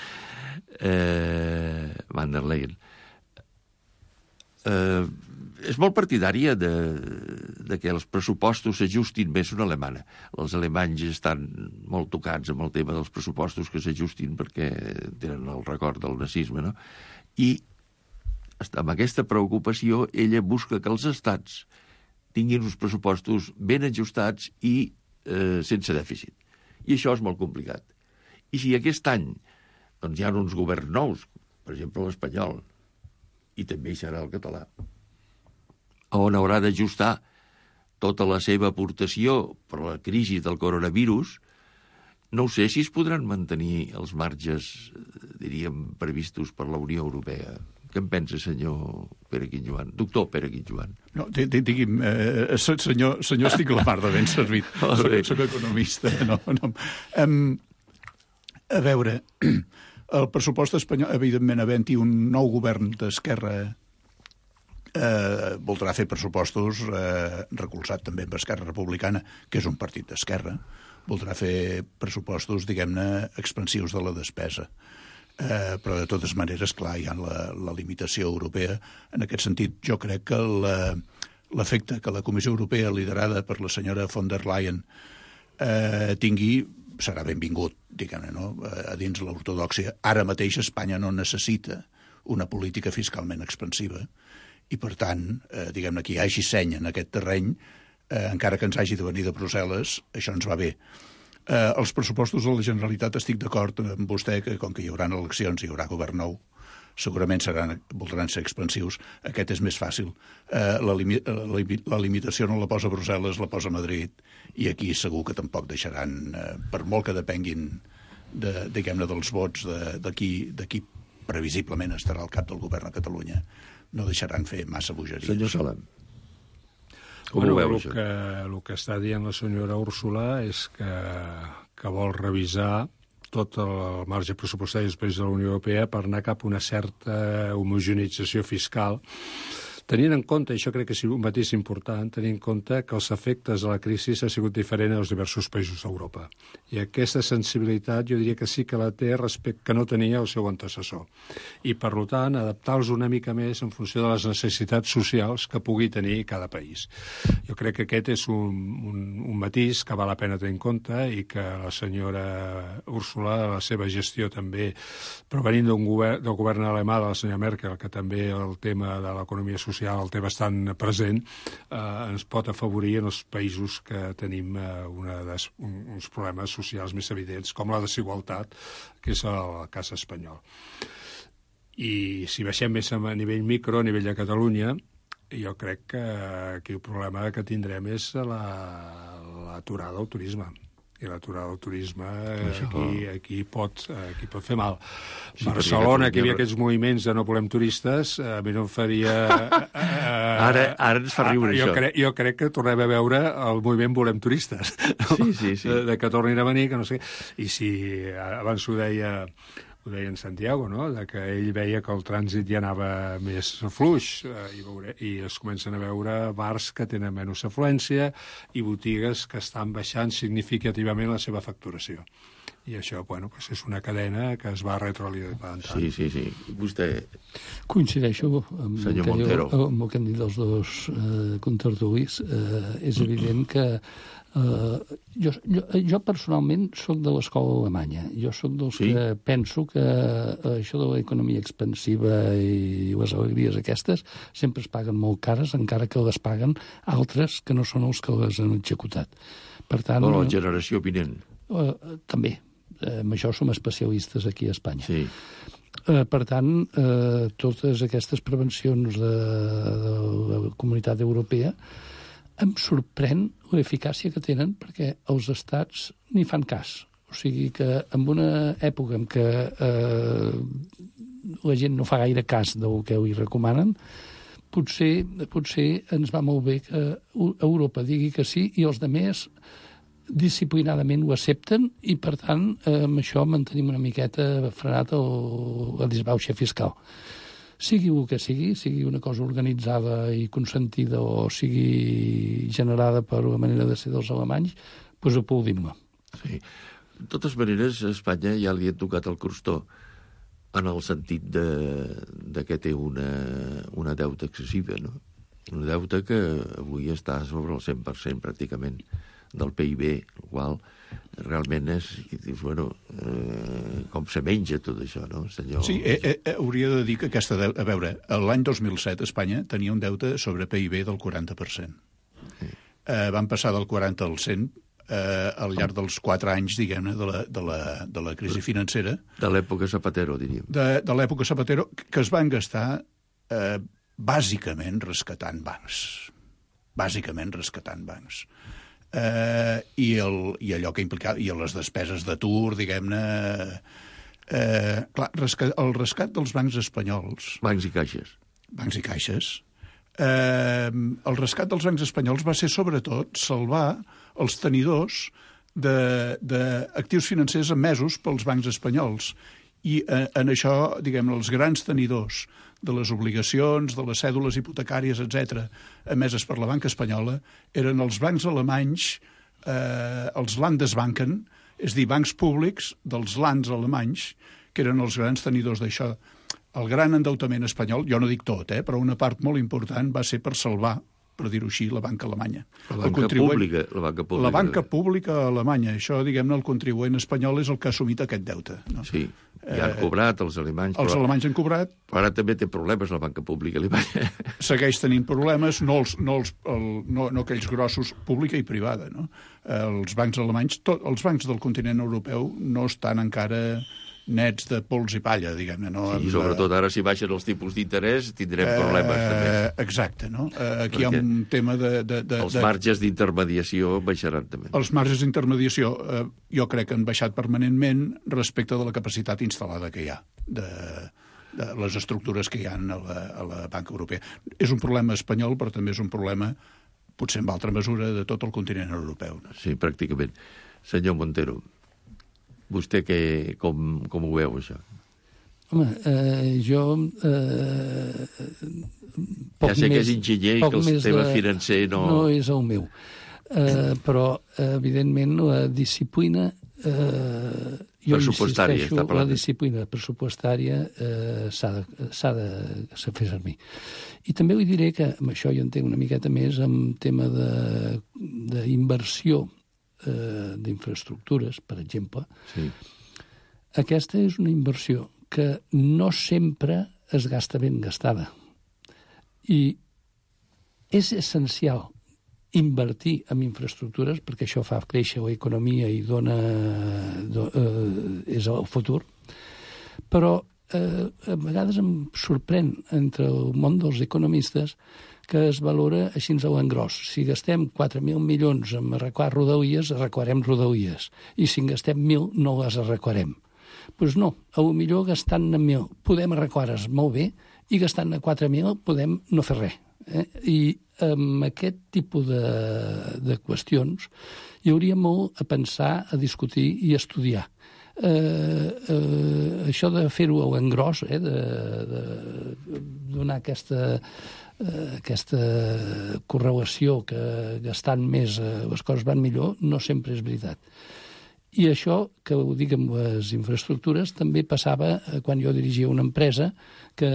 G: van der Leyen, és molt partidària de que els pressupostos s'ajustin més. Una alemana. Els alemanys estan molt tocats amb el tema dels pressupostos que s'ajustin perquè tenen el record del nazisme, no? I amb aquesta preocupació ella busca que els estats tinguin uns pressupostos ben ajustats i sense dèficit. I això és molt complicat. I si aquest any doncs, hi ha uns governs nous, per exemple l'espanyol, i també hi serà el català, on haurà d'ajustar tota la seva aportació per la crisi del coronavirus, no ho sé si es podran mantenir els marges, diríem, previstos per la Unió Europea. Què en pensa, senyor Pere Guitjoan? Doctor Pere Guitjoan.
J: No, digui'm, senyor, estic la mar de ben servit. Soc economista. No. A veure, el pressupost espanyol, evidentment, havent-hi un nou govern d'esquerra, voldrà fer pressupostos recolzat també amb Esquerra Republicana, que és un partit d'esquerra. Voldrà fer pressupostos, diguem-ne, expansius de la despesa. Però de totes maneres, clar, hi ha la limitació europea. En aquest sentit, jo crec que l'efecte que la Comissió Europea, liderada per la senyora von der Leyen, tingui serà benvingut, diguem-ne, no? A dins l'ortodòxia. Ara mateix Espanya no necessita una política fiscalment expansiva i, per tant, diguem-ne, que hi hagi seny en aquest terreny, encara que ens hagi de venir de Brussel·les, això ens va bé. Els pressupostos de la Generalitat estic d'acord amb vostè que, com que hi haurà eleccions, hi haurà govern nou, segurament voldran ser expansius. Aquest és més fàcil. La limitació no la posa Brussel·les, la posa Madrid, i aquí segur que tampoc deixaran, per molt que depenguin diguem-ne, dels vots de qui previsiblement estarà al cap del govern a Catalunya, no deixaran fer massa bogeries.
G: Senyor Salem.
K: El que està dient la senyora Úrsula és que vol revisar tot el marge pressupostari dels països de la Unió Europea per anar cap a una certa homogeneïtzació fiscal, tenint en compte, això crec que és un matís important, tenint en compte que els efectes de la crisi ha sigut diferent als diversos països d'Europa. I aquesta sensibilitat jo diria que sí que la té respecte que no tenia el seu antecessor. I, per tant, adaptar-los una mica més en funció de les necessitats socials que pugui tenir cada país. Jo crec que aquest és un matís que val la pena tenir en compte i que la senyora Úrsula, la seva gestió també, provenint del govern alemà de la senyora Merkel, que també el tema de l'economia social el té bastant present, ens pot afavorir en els països que tenim uns problemes socials més evidents, com la desigualtat, que és el cas espanyol. I si baixem més a nivell micro, a nivell de Catalunya, jo crec que aquí el problema que tindrem és l'aturada del turisme. I l'aturada del turisme aquí pot fer mal. Barcelona, que hi havia aquests moviments de no volem turistes, a mi no em faria...
G: Ara ens fa riure això.
K: Jo crec que tornem a veure el moviment volem turistes.
G: Sí.
K: De que tornin a venir, que no sé què. I si abans ho deia en Santiago, no? De que ell veia que el trànsit ja anava més fluix i es comencen a veure bars que tenen menys afluència i botigues que estan baixant significativament la seva facturació. I això, bueno, pues és una cadena que es va retroalimentant.
G: Sí. Vostè...
H: Coincideixo amb
G: senyor Montero.
H: Amb el que han dit els dos contertulis. És evident que jo personalment soc de l'escola alemanya. Jo soc dels que penso que això de l'economia expansiva i les alegries aquestes sempre es paguen molt cares, encara que les paguen altres que no són els que les han executat. Per tant...
G: la generació vinent.
H: També. En això som especialistes aquí a Espanya.
G: Sí.
H: Per tant, totes aquestes prevencions de la Comunitat Europea em sorprèn l'eficàcia que tenen perquè els estats n'hi fan cas. O sigui que en una època en què la gent no fa gaire cas del que li recomanen, potser ens va molt bé que Europa digui que sí i els altres disciplinadament ho accepten i, per tant, amb això mantenim una miqueta frenat la disbauxa fiscal. Sigui el que sigui una cosa organitzada i consentida o sigui generada per la manera de ser dels alemanys, doncs aplaudim-la.
G: Sí. De totes maneres, a Espanya ja li han tocat el crostó en el sentit de que té una deuta excessiva, no? Una deuta que avui està sobre el 100% pràcticament del PIB, el qual realment és, dius, bueno, com se menja tot això, no, senyor?
J: Sí, hauria de dir que aquesta a veure, l'any 2007 Espanya tenia un deute sobre PIB del 40%. Sí. Van passar del 40 al 100 al llarg dels 4 anys, diguem-ne, de la crisi financera. De l'època Zapatero, diríem. De l'època Zapatero, que es van gastar bàsicament rescatant bancs. I allò que implicava, i les despeses d'atur, diguem-ne... Clar, el rescat dels bancs espanyols...
G: Bancs i caixes.
J: El rescat dels bancs espanyols va ser, sobretot, salvar els tenidors d'actius financers emesos pels bancs espanyols. I en això, diguem-ne, els grans tenidors de les obligacions, de les cèdules hipotecàries, etc., emeses per la banca espanyola, eren els bancs alemanys, els Landesbanken, és a dir, bancs públics dels lands alemanys, que eren els grans tenidors d'això. El gran endeutament espanyol, jo no dic tot, però una part molt important va ser per salvar, per dir-ho així, la banca alemanya.
G: La banca pública
J: alemanya. Això, diguem-ne, el contribuent espanyol és el que ha assumit aquest deute. No?
G: Sí, i han cobrat els alemanys.
J: Els alemanys han cobrat.
G: Però ara també té problemes la banca pública alemanya.
J: Segueix tenint problemes, no aquells grossos, pública i privada. No? Els bancs alemanys, els bancs del continent europeu no estan encara nets de pols i palla, diguem-ne. No?
G: Sí, i sobretot ara, si baixen els tipus d'interès, tindrem problemes, també.
J: Exacte, no? Aquí hi ha un tema
G: els marges d'intermediació baixaran, també.
J: Els marges d'intermediació, jo crec que han baixat permanentment respecte de la capacitat instal·lada que hi ha, de les estructures que hi ha a la banca europea. És un problema espanyol, però també és un problema, potser en altra mesura, de tot el continent europeu.
G: Sí, pràcticament. Senyor Montero, vostè com ho veu, això?
H: Home, jo...
G: ja sé que és enginyer i que el tema financer no...
H: No és el meu. Però, evidentment, la disciplina...
G: pressupostària, està parlant.
H: La disciplina pressupostària s'ha de fer servir. I també li diré que amb això jo entenc una miqueta més amb tema d'inversió d'infraestructures, per exemple.
G: Sí.
H: Aquesta és una inversió que no sempre es gasta ben gastada. I és essencial invertir en infraestructures perquè això fa créixer l'economia i és el futur. Però a vegades em sorprèn entre el món dels economistes que es valora així a l'engròs. Si gastem 4.000 milions en arreglar rodalies, arreglarem rodalies. I si en gastem 1.000, no les arreglarem. Doncs no, potser gastant-ne 1.000 podem arreglar-les molt bé i gastant-ne 4.000 podem no fer res. I amb aquest tipus de qüestions hi hauria molt a pensar, a discutir i a estudiar. Això de fer-ho a l'engròs, de donar aquesta correlació que gastant més les coses van millor, no sempre és veritat. I això, que ho dic amb les infraestructures, també passava quan jo dirigia una empresa que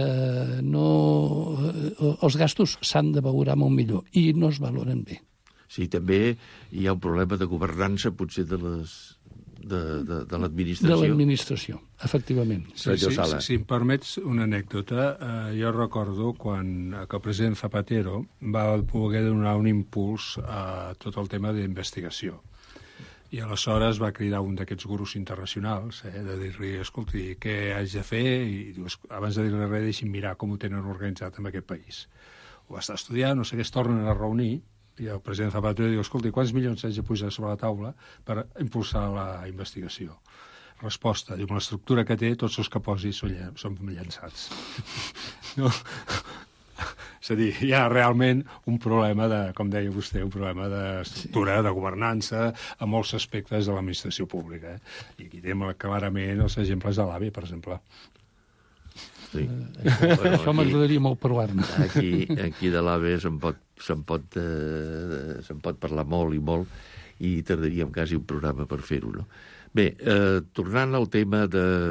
H: els gastos s'han de valorar molt millor i no es valoren bé.
G: Sí, també hi ha un problema de governança, potser de l'administració.
H: De l'administració, efectivament.
K: Si em permets una anècdota, jo recordo quan el president Zapatero va poder donar un impuls a tot el tema d'investigació. I aleshores va cridar un d'aquests gurus internacionals, de dir-li, escolti, què haig de fer? I diu, abans de dir-li res, deixi'm mirar com ho tenen organitzat en aquest país. Ho va estar estudiant, no sé què, es tornen a reunir, i el president Zapatero diu, escolti, quants milions haig de posar sobre la taula per impulsar la investigació? Resposta, diu, l'estructura que té, tots els que posi són llançats. No? És a dir, hi ha realment un problema de, com deia vostè, un problema d'estructura, de governança, a molts aspectes de l'administració pública. I aquí tenim clarament els exemples de l'AVE, per exemple.
G: Sí.
H: Això m'agradaria molt parlar-ne.
G: Aquí de l'AVE se'n pot parlar molt i molt, i tardaríem quasi un programa per fer-ho, no? Bé, tornant al tema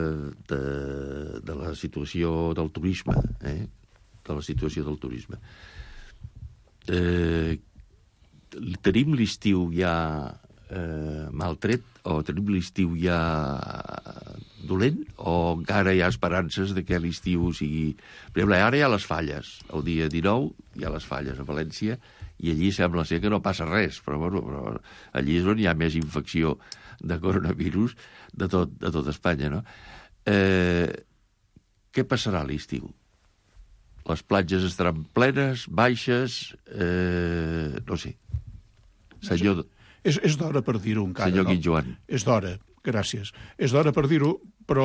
G: de la situació del turisme, de la situació del turisme. Tenim l'estiu ja maltret, o tenim l'estiu ja dolent, o encara hi ha esperances de que l'estiu sigui... Per exemple, ara hi ha les falles. El dia 19 hi ha les falles a València, i allí sembla ser que no passa res, però allí és on hi ha més infecció de coronavirus de tot Espanya, no? Què passarà a l'estiu? Les platges estaran plenes, baixes, no sé. Senyor...
J: És d'hora per dir-ho encara.
G: Senyor Guitjoan.
J: És d'hora, gràcies. És d'hora per dir-ho, però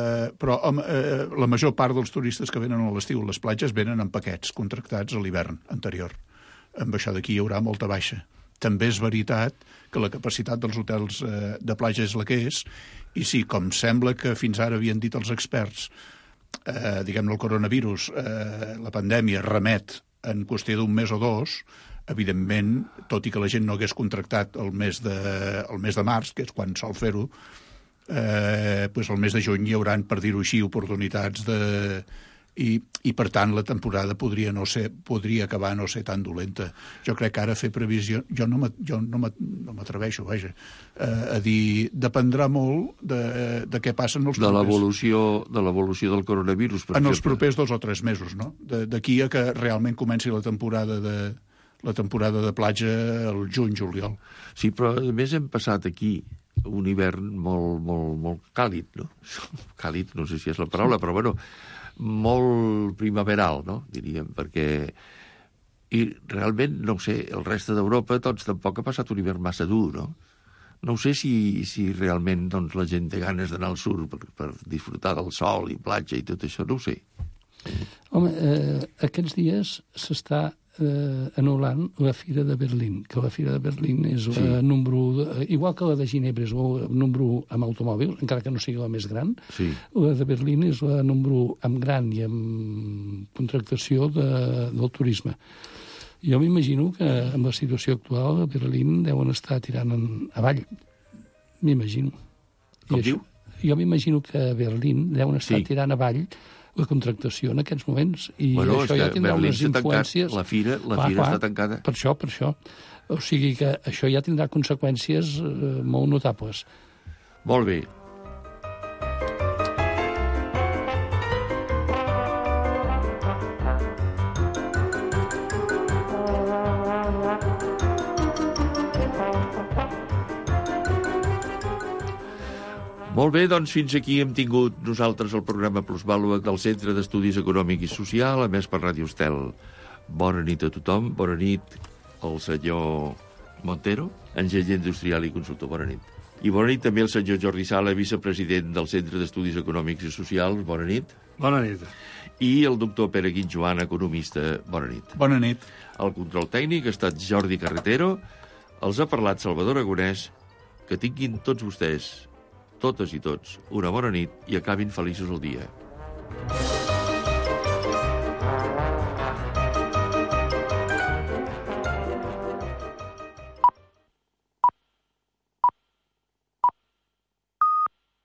J: la major part dels turistes que venen a l'estiu a les platges venen en paquets contractats a l'hivern anterior. Amb això d'aquí hi haurà molta baixa. També és veritat que la capacitat dels hotels de platja és la que és, i sí, com sembla que fins ara havien dit els experts, diguem-ne, el coronavirus, la pandèmia remet en qüestió d'un mes o dos, evidentment, tot i que la gent no hagués contractat el mes de març, que és quan sol fer-ho, doncs el mes de juny hi hauran, per dir-ho així, oportunitats i per tant la temporada podria acabar no ser tan dolenta. Jo crec que ara fer previsió... Jo no m'atreveixo, vaja, a dir... Dependrà molt de què passa en els propers...
G: De l'evolució del coronavirus, per exemple.
J: En els propers 2 o 3 mesos, no? D'aquí a que realment comenci la temporada de platja el juny-juliol.
G: Sí, però a més hem passat aquí un hivern molt càlid, no? Càlid, no sé si és la paraula, però bueno... molt primaveral, no? Diríem, perquè... I realment, no ho sé, el reste d'Europa doncs tampoc ha passat un hivern massa dur, no? No sé si realment doncs, la gent té ganes d'anar al sur per disfrutar del sol i platja i tot això, no ho sé.
H: Home, aquests dies s'està anul·lant la Fira de Berlín, que la Fira de Berlín és la número 1, igual que la de Ginebra és la número 1 amb automòbil, encara que no sigui la més gran, la de Berlín és la número 1 amb gran i amb contractació del turisme. Jo m'imagino que amb la situació actual a Berlín deuen estar tirant avall. M'imagino.
G: Com diu?
H: Jo m'imagino que a Berlín deuen estar tirant avall la contractació en aquests moments, i això ja tindrà unes influències...
G: La fira està tancada.
H: Per això. O sigui que això ja tindrà conseqüències molt notables.
G: Molt bé. Molt bé, doncs fins aquí hem tingut nosaltres el programa Plusvàlua del Centre d'Estudis Econòmics i Social, emès per Ràdio Estel. Bona nit a tothom, bona nit al senyor Montero, enginyer industrial i consultor, bona nit. I bona nit també al senyor Jordi Sala, vicepresident del Centre d'Estudis Econòmics i Socials, bona nit.
K: Bona nit.
G: I el doctor Pere Guitjoan, economista, bona nit.
J: Bona nit.
G: El control tècnic ha estat Jordi Carretero, els ha parlat Salvador Aragonès, que tinguin tots vostès, totes i tots, una bona nit i acabin feliços el dia.